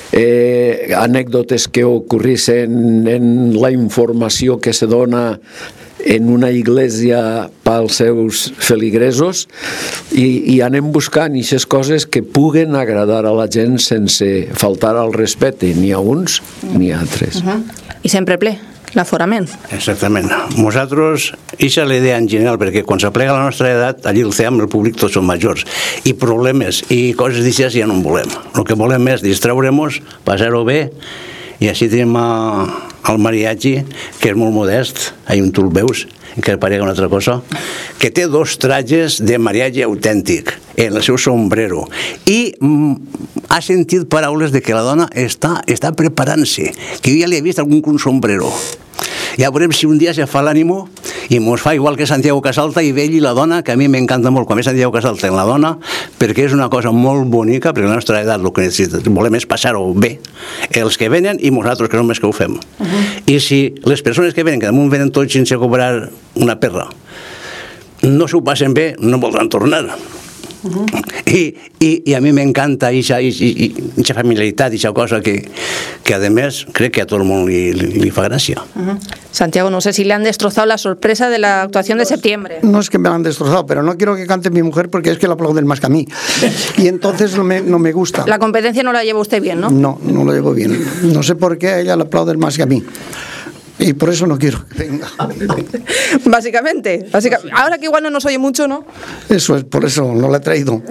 eh, anècdotes que ocorrissin en la informació que se dona en una iglesia pels seus feligresos i, i anem buscant aquestes coses que puguen agradar a la gent sense faltar al respecte, ni a uns ni a altres. Uh -huh. I sempre ple, l'aforament. Exactament. Nosaltres, això és l'idea en general, perquè quan s'aplega la nostra edat, allí el C E A M, el públic, tots són majors. I problemes i coses d'això ja no en volem. El que volem és distraure-nos, passar-ho bé, i així tenim a, el mariachi, que és molt modest, hi un tu el veus, que parega una altra cosa, que té dos trajes de mariachi autèntic en el seu sombrero i mm, ha sentit paraules de que la dona està, està preparant-se, que jo ja li he vist algun con sombrero. Ja veurem si un dia se fa l'ànimo i mos fa igual que Santiago Casalta i vell i la dona, que a mi m'encanta molt quan ve Santiago Casalta en la dona, perquè és una cosa molt bonica, perquè a la nostra edat el que volem és passar-ho bé, els que venen i nosaltres que som els que ho fem. Uh -huh. I si les persones que venen, que damunt venen tots sense cobrar una perra, no s'ho passen bé, no voldran tornar. Uh -huh. I, i, i a mi m'encanta aquesta familiaritat, aquesta cosa que, que a més crec que a tot el món li, li, li fa gràcia. Uh -huh. Santiago, no sé si le han destrozado la sorpresa de la actuación de septiembre. No es que me la han destrozado, pero no quiero que cante mi mujer porque es que la aplauden más que a mí. Y entonces no me, no me gusta. La competencia no la lleva usted bien, ¿no? No, no lo llevo bien. No sé por qué a ella la aplauden más que a mí. Y por eso no quiero que venga. Básicamente, básicamente. Ahora que igual no nos oye mucho, ¿no? Eso es, por eso no la he traído.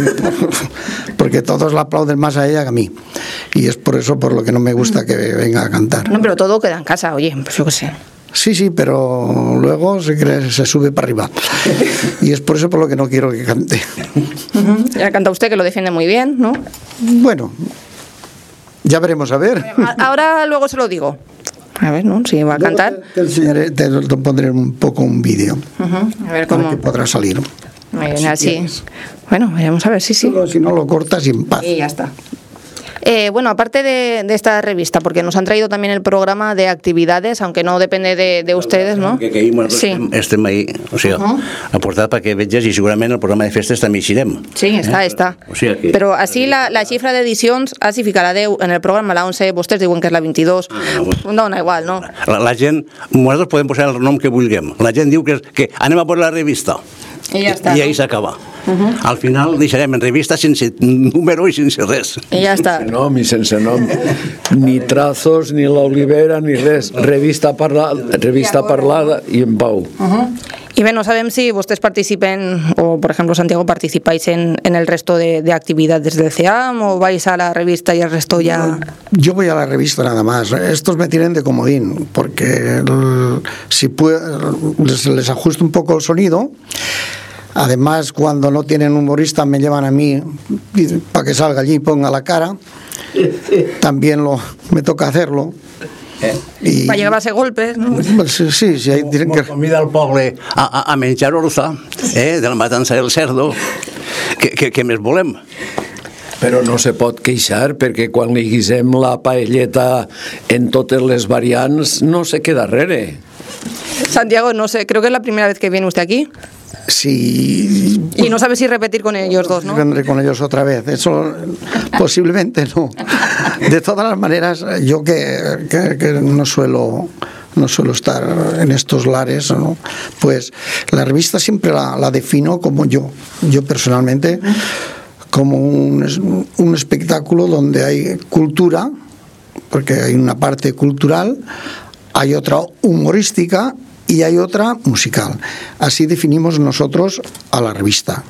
Porque todos la aplauden más a ella que a mí. Y es por eso por lo que no me gusta que venga a cantar. No, pero todo queda en casa, oye, pues yo qué sé. Sí, sí, pero luego se, cree, se sube para arriba. Y es por eso por lo que no quiero que cante. Uh-huh. Ya canta usted, que lo defiende muy bien, ¿no? Bueno, ya veremos a ver. Ahora luego se lo digo. A ver, ¿no? Si va a cantar. Te, te, enseñaré, te, te pondré un poco un vídeo. Uh-huh. A ver cómo. Para que podrá salir. Muy bien, así. Bueno, veremos a ver, sí, sí. Pero si no lo cortas y en paz. Y ya está. Eh, bueno, aparte de, de esta revista, porque nos han traído también el programa de actividades, aunque no depende de, de ustedes, ¿no? Que, que ahir sí. estem, estem ahí, o sigui, uh -huh. aportat perquè veges i segurament el programa de festes també hi serem. Sí, està, eh? està. O sigui que... Però així la, la xifra d'edicions, així fica la deu en el programa, la onze, vostès diuen que és la vint-i-dos. Ah, bueno. No, no, igual, no? La, la gent, nosaltres podem posar el nom que vulguem. La gent diu que, que anem a posar la revista. I ja està. I ahí s'acaba. Uh -huh. Al final deixarem en revista sense número i sense res. I ja està. Sense nom i sense nom. Ni trazos, ni l'olivera, ni res. Revista, parla, revista parlada i en pau. Uh -huh. Y bueno, no sabemos si ustedes participen, o por ejemplo Santiago, participáis en, en el resto de, de actividades del C E A M o vais a la revista y el resto ya... Yo voy a la revista nada más. Estos me tienen de comodín, porque el, si puedo, les, les ajusto un poco el sonido. Además, cuando no tienen humorista me llevan a mí para que salga allí y ponga la cara. También lo, me toca hacerlo. Eh. I... para llevar-se golpes, no? Sí, sí, sí ahí tienen que... Convida al poble a, a, a menjar orza, eh, de la matança del cerdo, que, que, que més volem? Però no se pot queixar, perquè quan li guisem la paelleta en totes les variants no se queda darrere. Santiago, no sé, creo que es la primera vez que viene usted aquí. Sí. Y no sabe si repetir con ellos dos, ¿no? Vendré con ellos otra vez. Eso posiblemente no. De todas las maneras, yo que, que, que no suelo no suelo estar en estos lares, ¿no? Pues la revista siempre la, la defino como yo, yo personalmente, como un, un espectáculo donde hay cultura, porque hay una parte cultural, hay otra humorística y hay otra musical. Así definimos nosotros a la revista.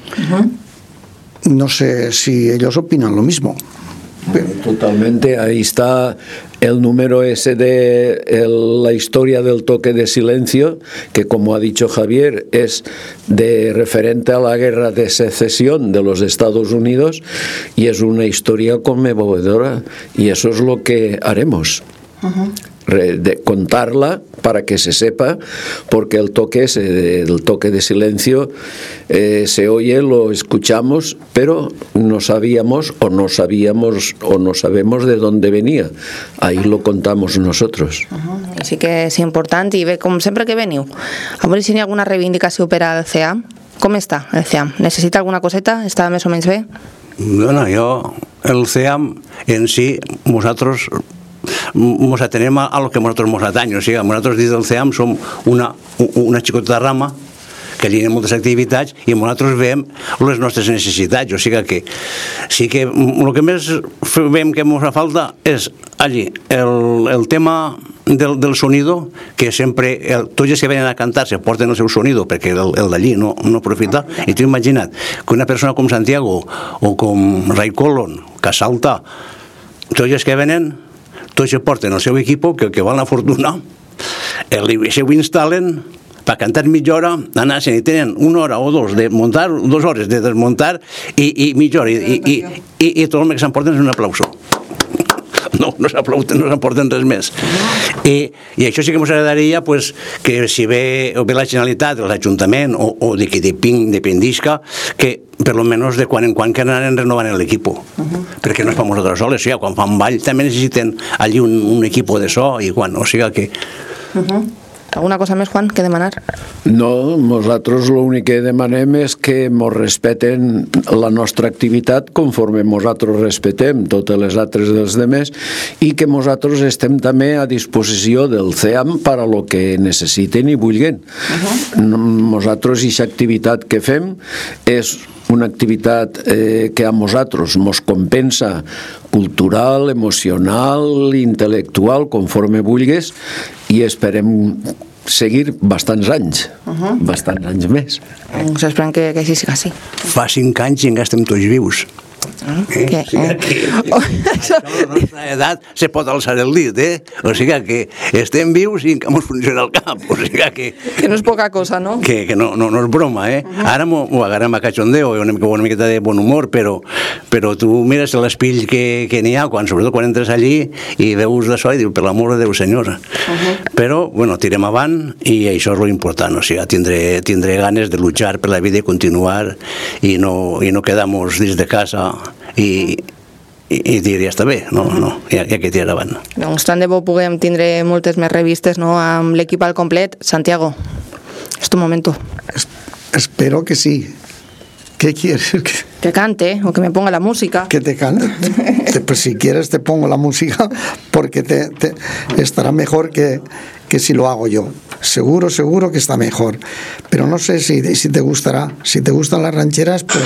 Uh-huh. No sé si ellos opinan lo mismo. Pero... Totalmente, ahí está el número ese de el, la historia del toque de silencio, que como ha dicho Javier, es de referente a la guerra de secesión de los Estados Unidos y es una historia conmovedora y eso es lo que haremos. Uh-huh. De contarla para que se sepa, porque el toque, el toque de silencio eh, se oye, lo escuchamos, pero no sabíamos o no sabíamos o no sabemos de dónde venía. Ahí lo contamos nosotros. Uh-huh. Així que és important i bé, com sempre que veniu, a veure si hi ha alguna reivindicació per al C E A M. Com està el C E A M? Necessita alguna coseta? Està més o menys bé? Bueno, jo, el C E A M en si, nosaltres nos atenem a lo que nosaltres nos atañe. O sigui, nosaltres dins del C E A M som una, una xicoteta rama que allí hi ha moltes activitats i nosaltres veiem les nostres necessitats. O sigui que sí que el que més veiem que ens fa falta és allí el, el tema del, del sonido, que sempre el, tots els que venen a cantar se porten el seu sonido perquè el, el d'allí no, no aprofita. I t'ho imagina't que una persona com Santiago o com Ray Colon, Casalta, tots els que venen tots se porten el seu equipo, que, que val la fortuna, el, se ho instal·len per cantar mitja hora, anar-se'n i tenen una hora o dos de muntar, dues hores de desmuntar i, i mitja hora, i, i, i, i tot el que s'emporten és un aplauso. No, no s'aplauden, no s'emporten res més. I, i això sí que ens agradaria pues, que si ve, ve la Generalitat, l'Ajuntament o, o de que dependisca, que per lo menos de quan en quan que anaran renovant l'equip. Uh-huh. Perquè no és per nosaltres soles, o sigui, quan fan ball també necessiten allí un, un equip de so, i quan, o sigui que... Uh-huh. Alguna cosa més, Juan, que demanar? No, nosaltres l'únic que demanem és que mos respeten la nostra activitat conforme nosaltres respetem totes les altres dels demés i que nosaltres estem també a disposició del C E A M per a lo que necessiten i vulguin. Uh-huh. Nosaltres, aquesta activitat que fem és una activitat eh, que a nosaltres mos compensa cultural, emocional, intel·lectual, conforme vulguis, i esperem seguir bastants anys, uh-huh. bastants anys més. Ens esperem que, que així sigui així. Fa cinc anys i encara estem tots vius. Eh? Que, o sigui que oh, això... a la nostra edat se pot alçar el dit, eh? O sigui que estem vius i encara ens funciona el cap, o sigui que... Que no és poca cosa, no? Que, que no, no, no és broma, eh? Uh-huh. Ara m'ho agarrem a cachondeo, una, una miqueta de bon humor, però, però tu mires l'espill que, que n'hi ha, quan, sobretot quan entres allí i veus d'això i dius, per l'amor de Déu, senyor. Uh-huh. Però, bueno, tirem avant i això és l'important, o sigui, tindré, tindré ganes de luchar per la vida i continuar i no, i no quedar-nos dins de casa i, i, i diria, està bé, no, no, ja, ja que tiraven. Doncs tant de bo puguem tindre moltes més revistes, no?, amb l'equip al complet. Santiago, és tu momento. Es, espero que sí. ¿Qué quieres? Que cante o que me ponga la música. Que te cante. Te, pues si quieres te pongo la música porque te, te estará mejor que, que si lo hago yo. Seguro, seguro que está mejor. Pero no sé si, si te gustará. Si te gustan las rancheras, pues...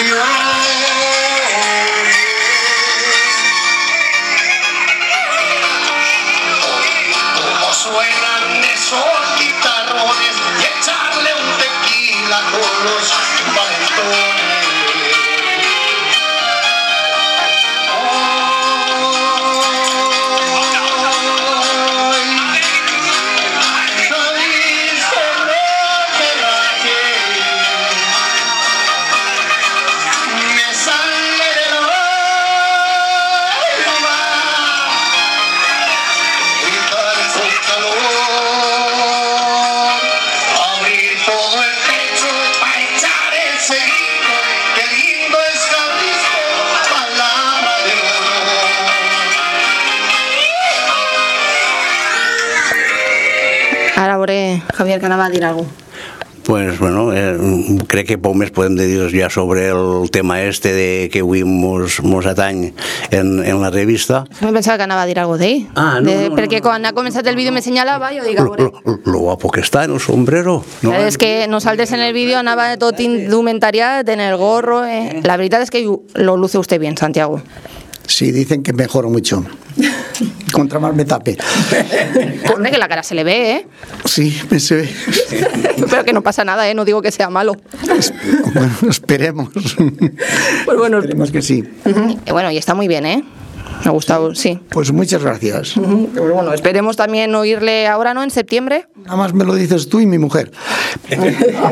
Ara veuré, Javier, que anava a dir alguna cosa. Pues bueno, eh, crec que poc més podem dir ja sobre el tema este de que avui mos, mos atany en, en la revista. Me pensava que anava a dir alguna cosa d'ell. Ah, no, de, no, perquè no, quan ha començat el vídeo me senyalava, jo dic, a veure. Lo, lo, lo guapo que està en el sombrero. No? És que nosaltres en el vídeo anava tot indumentariat, en el gorro. Eh. La veritat és que lo luce usted bien, Santiago. Sí, dicen que mejoro mucho. Contra más me tape. Hombre, que la cara se le ve, ¿eh? Sí, me se ve. Pero que no pasa nada, ¿eh? No digo que sea malo. Bueno, esperemos. Pues bueno, esperemos que sí. Uh-huh. Y bueno, y está muy bien, ¿eh? Me ha gustado, sí. Pues muchas gracias. Uh-huh. Pues bueno, esperemos también oírle ahora, ¿no? En septiembre. Nada más me lo dices tú y mi mujer. pero,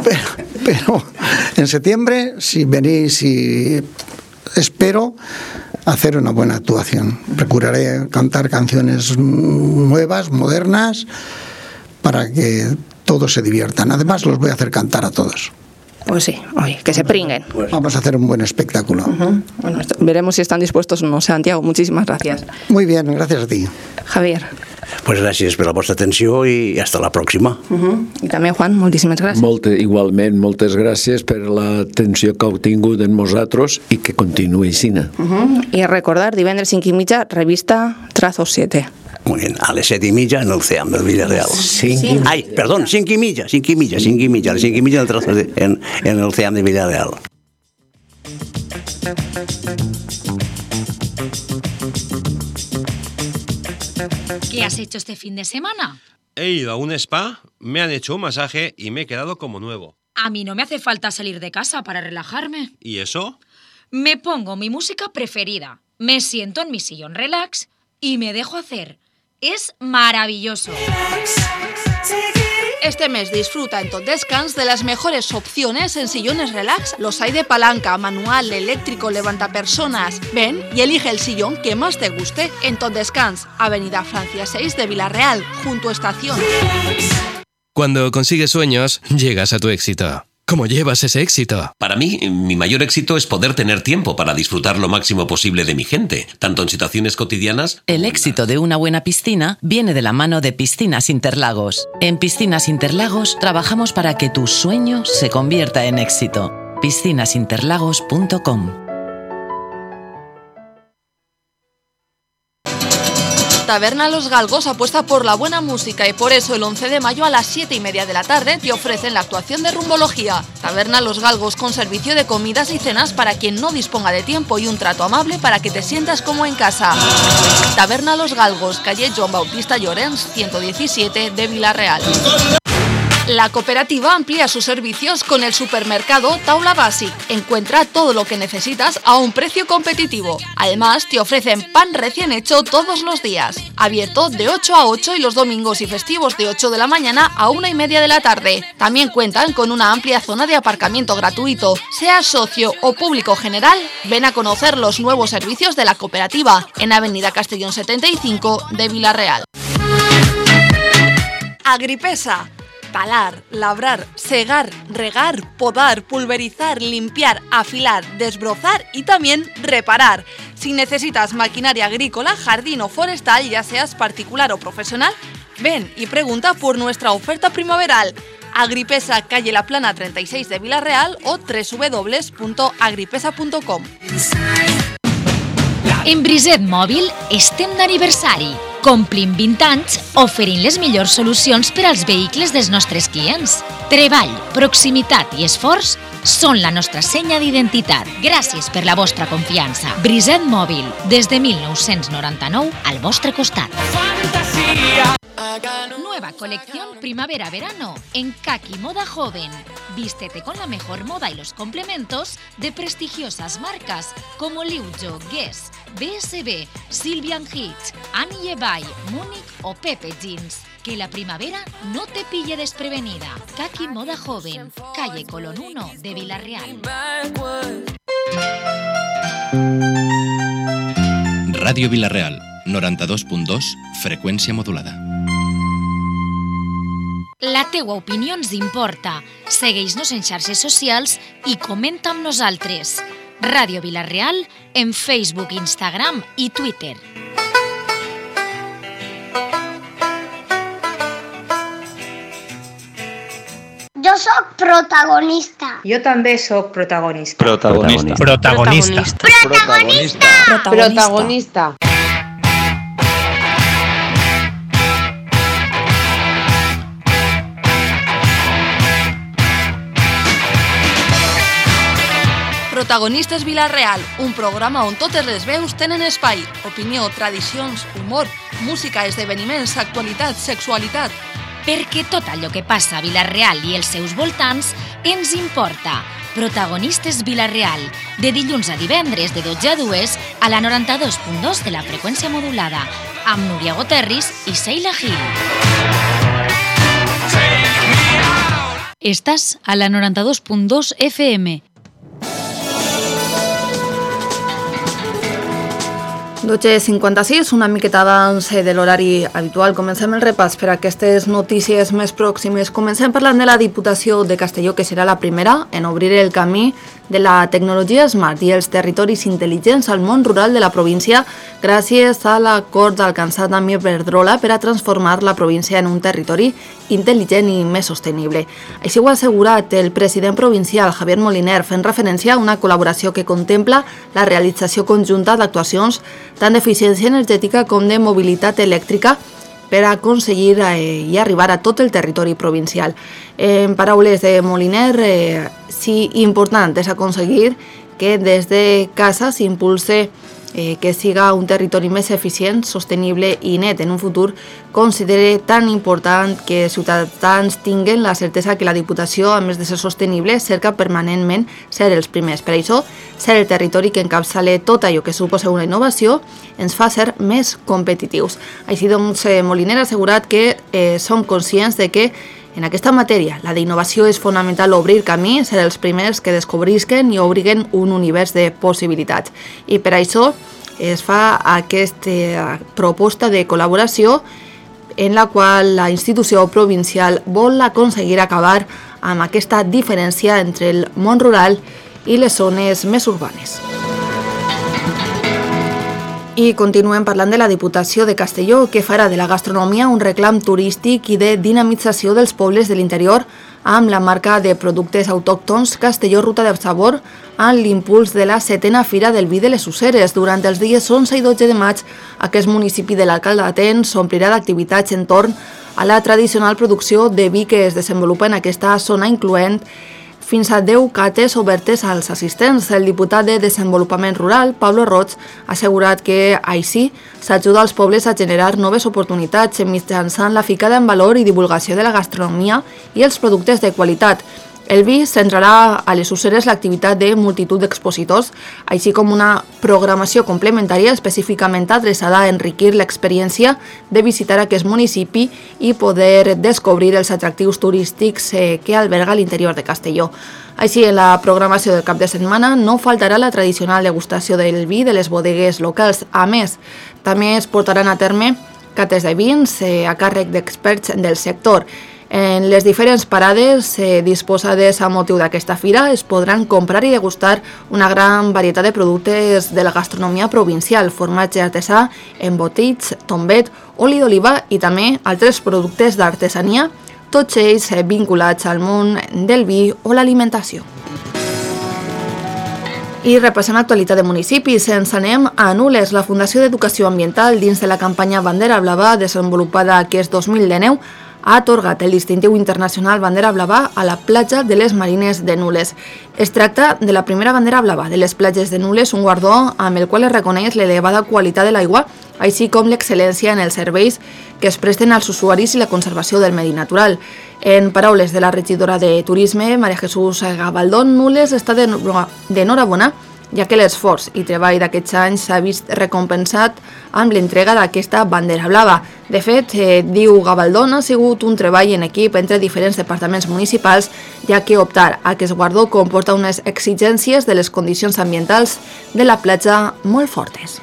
pero en septiembre, si venís y espero hacer una buena actuación. Procuraré cantar canciones nuevas, modernas, para que todos se diviertan. Además, los voy a hacer cantar a todos. Pues sí, oye, que se pringuen. Vamos a hacer un buen espectáculo. Uh-huh. Bueno, esto, veremos si están dispuestos o no. Santiago, muchísimas gracias. Muy bien, gracias a ti. Javier. Pues gràcies per la vostra atenció i hasta la pròxima. Uh-huh. I també, Juan, moltíssimes gràcies. Molt, igualment, moltes gràcies per l'atenció que heu tingut en nosaltres i que continuï així. Uh-huh. I recordar, divendres cinc i mitja, revista Trazos siete. Muy bien, a les set i mitja en el C E A M del Villarreal. Sí. Ai, perdón, cinc i mitja, cinc i mitja, cinc i mitja, a les cinc i mitja en el, de, en, en el C E A M de Villarreal. ¿Qué has hecho este fin de semana? He ido a un spa, me han hecho un masaje y me he quedado como nuevo. A mí no me hace falta salir de casa para relajarme. ¿Y eso? Me pongo mi música preferida, me siento en mi sillón relax y me dejo hacer. Es maravilloso. Este mes disfruta en Tot Descans de las mejores opciones en sillones relax. Los hay de palanca, manual, eléctrico, levantapersonas. Ven y elige el sillón que más te guste en Tot Descans, Avenida Francia seis de Villarreal, junto a Estación. Cuando consigues sueños, llegas a tu éxito. ¿Cómo llevas ese éxito? Para mí, mi mayor éxito es poder tener tiempo para disfrutar lo máximo posible de mi gente, tanto en situaciones cotidianas... El éxito de una buena piscina viene de la mano de Piscinas Interlagos. En Piscinas Interlagos trabajamos para que tu sueño se convierta en éxito. piscinas interlagos punto com. Taberna Los Galgos apuesta por la buena música y por eso el once de mayo a las siete y media de la tarde te ofrecen la actuación de Rumbología. Taberna Los Galgos con servicio de comidas y cenas para quien no disponga de tiempo y un trato amable para que te sientas como en casa. Taberna Los Galgos, calle Joan Bautista Llorens, ciento diecisiete de Villarreal. La cooperativa amplía sus servicios con el supermercado Taula Basic. Encuentra todo lo que necesitas a un precio competitivo. Además, te ofrecen pan recién hecho todos los días. Abierto de ocho a ocho y los domingos y festivos de ocho de la mañana a una y media de la tarde. También cuentan con una amplia zona de aparcamiento gratuito. Seas socio o público general, ven a conocer los nuevos servicios de la cooperativa en Avenida Castellón setenta y cinco de Villarreal. Agripesa. talar, labrar, segar, regar, podar, pulverizar, limpiar, afilar, desbrozar y también reparar. Si necesitas maquinaria agrícola, jardín o forestal, ya seas particular o profesional, ven y pregunta por nuestra oferta primaveral. Agripesa, calle La Plana treinta y seis de Villarreal o doble u doble u doble u punto agripesa punto com. En Briset Mòbil estem d'aniversari. Complim vint anys oferint les millors solucions per als vehicles dels nostres clients. Treball, proximitat i esforç són la nostra senya d'identitat. Gràcies per la vostra confiança. Briset Mòbil, des de mil nou-cents noranta-nou, al vostre costat. Nueva colección primavera-verano en Kaki Moda Joven. Vístete con la mejor moda y los complementos de prestigiosas marcas como Liujo, Guess, B S B, Sylvian Hitch, Annie Ebay, Múnich o Pepe Jeans. Que la primavera no te pille desprevenida. Kaki Moda Joven, calle Colón uno de Villarreal. Ràdio Villarreal, noranta-dos punt dos, freqüència modulada. La teua opinió ens importa. Segueix-nos en xarxes socials i comenta amb nosaltres. Ràdio Villarreal en Facebook, Instagram i Twitter. Jo sóc protagonista. Jo també sóc protagonista. Protagonista. Protagonista. Protagonista. Protagonista. Protagonistes Villarreal, un programa on totes les veus tenen espai. Opinió, tradicions, humor, música, esdeveniments, actualitat, sexualitat. Perquè tot allò que passa a Villarreal i els seus voltants ens importa. Protagonistes Villarreal, de dilluns a divendres de dotze a dues a la noranta-dos punt dos de la freqüència modulada, amb Núria Goterris i Seila Gil. Estàs a la noranta-dos punt dos F M. dotze cinquanta-sis, una miqueta abans de l'horari habitual. Comencem el repàs per a aquestes notícies més pròximes. Comencem parlant de la Diputació de Castelló, que serà la primera en obrir el camí de la tecnologia smart i els territoris intel·ligents al món rural de la província gràcies a l'acord alcançat amb Iberdrola per a transformar la província en un territori intel·ligent i més sostenible. Així ho ha assegurat el president provincial Javier Moliner, fent referència a una col·laboració que contempla la realització conjunta d'actuacions tant d'eficiència energètica com de mobilitat elèctrica per a aconseguir eh, i arribar a tot el territori provincial. En paraules de Moliner, eh, sí important és aconseguir que des de casa s'impulse eh, que siga un territori més eficient, sostenible i net en un futur. Considere tan important que els ciutadans tinguen la certesa que la Diputació, a més de ser sostenible, cerca permanentment ser els primers. Per això, ser el territori que encapçale tot allò que suposa una innovació ens fa ser més competitius. Així doncs, Moliner ha assegurat que eh, som conscients de que en aquesta matèria, la d'innovació és fonamental obrir camí, ser els primers que descobrisquen i obriguen un univers de possibilitats. I per això es fa aquesta proposta de col·laboració en la qual la institució provincial vol aconseguir acabar amb aquesta diferència entre el món rural i les zones més urbanes. I continuem parlant de la Diputació de Castelló, que farà de la gastronomia un reclam turístic i de dinamització dels pobles de l'interior amb la marca de productes autòctons Castelló Ruta de Sabor, amb l'impuls de la setena Fira del Vi de les Useres. Durant els dies onze i dotze de maig, aquest municipi de l'Alcalde d'Atent s'omplirà d'activitats entorn a la tradicional producció de vi que es desenvolupa en aquesta zona, incloent fins a deu cates obertes als assistents. El diputat de Desenvolupament Rural, Pablo Roig, ha assegurat que així s'ajuda als pobles a generar noves oportunitats mitjançant la ficada en valor i divulgació de la gastronomia i els productes de qualitat. El vi centrarà a les Useres l'activitat de multitud d'expositors, així com una programació complementària específicament adreçada a enriquir l'experiència de visitar aquest municipi i poder descobrir els atractius turístics que alberga l'interior de Castelló. Així, en la programació del cap de setmana no faltarà la tradicional degustació del vi de les bodegues locals. A més, també es portaran a terme cates de vins a càrrec d'experts del sector. En les diferents parades eh, disposades a motiu d'aquesta fira es podran comprar i degustar una gran varietat de productes de la gastronomia provincial, formatge artesà, embotits, tombet, oli d'oliva i també altres productes d'artesania, tots ells eh, vinculats al món del vi o l'alimentació. I repassem l'actualitat de municipis. Ens anem a Nules. La Fundació d'Educació Ambiental, dins de la campanya Bandera Blava desenvolupada aquest dos mil dinou, ha atorgat el distintiu internacional Bandera Blava a la platja de les Marines de Nules. Es tracta de la primera bandera blava de les platges de Nules, un guardó amb el qual es reconeix l'elevada qualitat de l'aigua, així com l'excel·lència en els serveis que es presten als usuaris i la conservació del medi natural. En paraules de la regidora de Turisme, Maria Jesús Gabaldón, Nules està d'enhorabona, ja que l'esforç i treball d'aquests anys s'ha vist recompensat amb l'entrega d'aquesta bandera blava. De fet, eh, diu Gabaldón, ha sigut un treball en equip entre diferents departaments municipals, ja que optar a aquest guardó comporta unes exigències de les condicions ambientals de la platja molt fortes.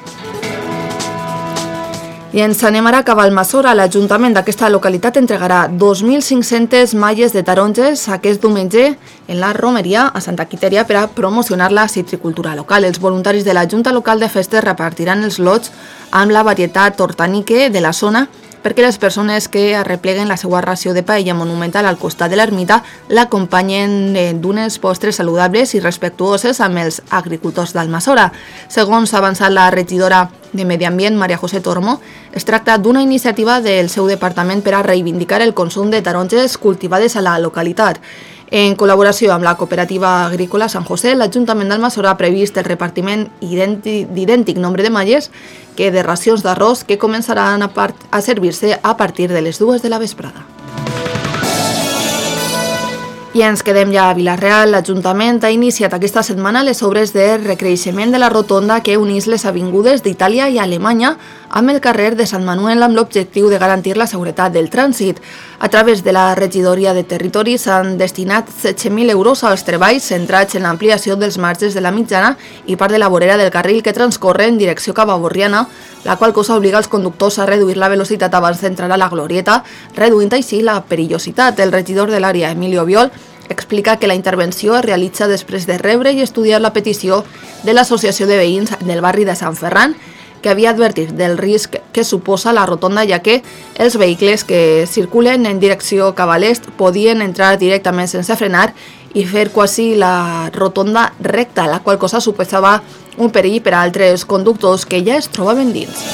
I ens anem ara cap al Almassora. L'Ajuntament d'aquesta localitat entregarà dos mil cinc-centes malles de taronges aquest diumenge en la romeria a Santa Quiteria per a promocionar la citricultura local. Els voluntaris de la Junta Local de Festes repartiran els lots amb la varietat hortànica de la zona perquè les persones que arrepleguen la seva ració de paella monumental al costat de l'ermita l'acompanyen d'unes postres saludables i respectuoses amb els agricultors d'Almassora. Segons ha avançat la regidora de Medi Ambient, Maria José Tormo, es tracta d'una iniciativa del seu departament per a reivindicar el consum de taronges cultivades a la localitat. En col·laboració amb la cooperativa agrícola Sant José, l'Ajuntament d'Almassora ha previst el repartiment d'idèntic nombre de malles que de racions d'arròs que començaran a, a servir-se a partir de les dues de la vesprada. I ens quedem ja a Vila-real. L'Ajuntament ha iniciat aquesta setmana les obres de recreixement de la rotonda que unís les avingudes d'Itàlia i Alemanya amb el carrer de Sant Manuel amb l'objectiu de garantir la seguretat del trànsit. A través de la regidoria de territori s'han destinat setze mil euros als treballs centrats en l'ampliació dels marges de la mitjana i part de la vorera del carril que transcorre en direcció cap a Borriana, la qual cosa obliga els conductors a reduir la velocitat abans d'entrar a la glorieta, reduint així la perillositat. El regidor de l'àrea, Emilio Viol, explica que la intervenció es realitza després de rebre i estudiar la petició de l'Associació de Veïns del barri de Sant Ferran, que havia advertit del risc que suposa la rotonda, ja que els vehicles que circulen en direcció cap a l'est podien entrar directament sense frenar i fer quasi la rotonda recta, la qual cosa suposava un perill per a altres conductors que ja es trobaven dins.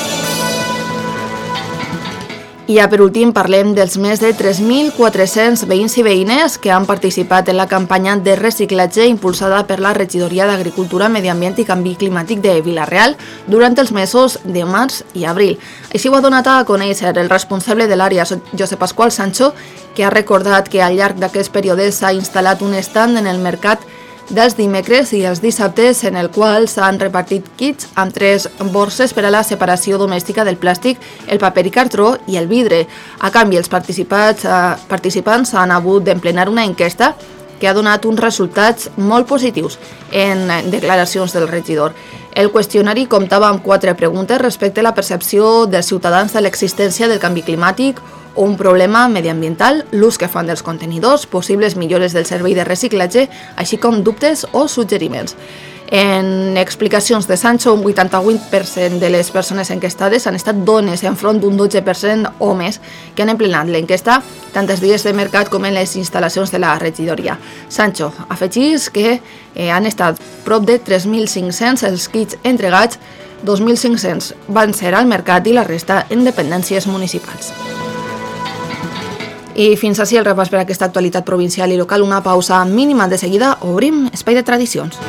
I ja per últim parlem dels més de tres mil quatre-cents veïns i veïnes que han participat en la campanya de reciclatge impulsada per la Regidoria d'Agricultura, Medi Ambient i Canvi Climàtic de Vila-real durant els mesos de març i abril. Així ho ha donat a conèixer el responsable de l'àrea, Josep Pasqual Sancho, que ha recordat que al llarg d'aquest període s'ha instal·lat un estand en el mercat dels dimecres i els dissabtes en el qual s'han repartit kits amb tres borses per a la separació domèstica del plàstic, el paper i cartró i el vidre. A canvi, els participants, eh, participants han hagut d'emplenar una enquesta que ha donat uns resultats molt positius en declaracions del regidor. El qüestionari comptava amb quatre preguntes respecte a la percepció dels ciutadans de l'existència del canvi climàtic o un problema mediambiental, l'ús que fan dels contenidors, possibles millores del servei de reciclatge, així com dubtes o suggeriments. En explicacions de Sancho, un vuitanta-vuit per cent de les persones enquestades han estat dones enfront d'un dotze per cent homes que han emplenat l'enquesta tant els dies de mercat com en les instal·lacions de la regidoria. Sancho afegís que eh, han estat prop de tres mil cinc-cents els kits entregats, dos mil cinc-cents van ser al mercat i la resta en dependències municipals. I fins així el repàs per aquesta actualitat provincial i local. Una pausa mínima. De seguida obrim Espai de Tradicions.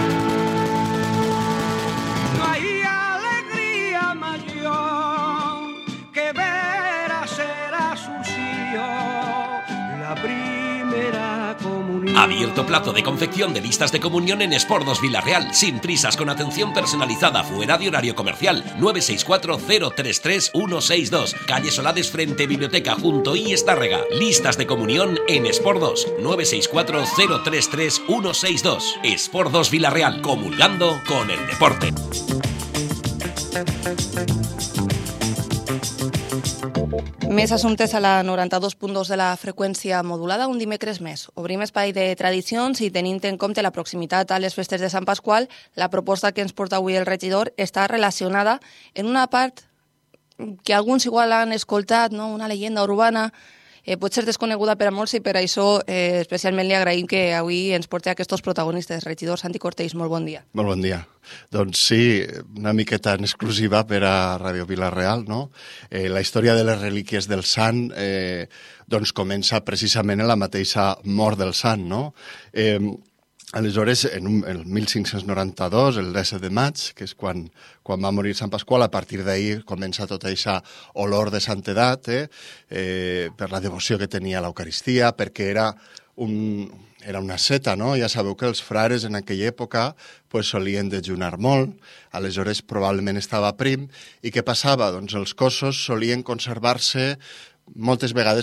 Abierto plazo de confección de listas de comunión en Espordos Vila-real, sin prisas, con atención personalizada, fuera de horario comercial. Nueve seis cuatro cero tres tres uno seis dos, calle Solades frente Biblioteca junto I Estárrega. Listas de comunión en Espordos. Nueve seis cuatro cero tres tres uno seis dos. Espordos Vila-real, comulgando con el deporte. Més assumptes a la noranta-dos punt dos de la freqüència modulada un dimecres més. Obrim espai de tradicions i tenint en compte la proximitat a les festes de Sant Pasqual, la proposta que ens porta avui el regidor està relacionada en una part que alguns igual han escoltat, no? Una llegenda urbana, eh, pot ser desconeguda per a molts i per això eh, especialment li agraïm que avui ens porti aquests protagonistes. Regidor Santi Cortells, molt bon dia. Molt bon dia. Doncs sí, una miqueta en exclusiva per a Ràdio Vila-real, no? Eh, la història de les relíquies del sant eh, doncs comença precisament en la mateixa mort del sant, no? Eh, Aleshores, en un, el mil cinc-cents noranta-dos, el disset de maig, que és quan, quan va morir Sant Pasqual, a partir d'ahir comença tota aquesta olor de santedat, eh? Eh, per la devoció que tenia a l'Eucaristia, perquè era, un, era una seta, no? Ja sabeu que els frares en aquella època pues, solien dejunar molt, aleshores probablement estava prim, i què passava? Doncs els cossos solien conservar-se moltes vegades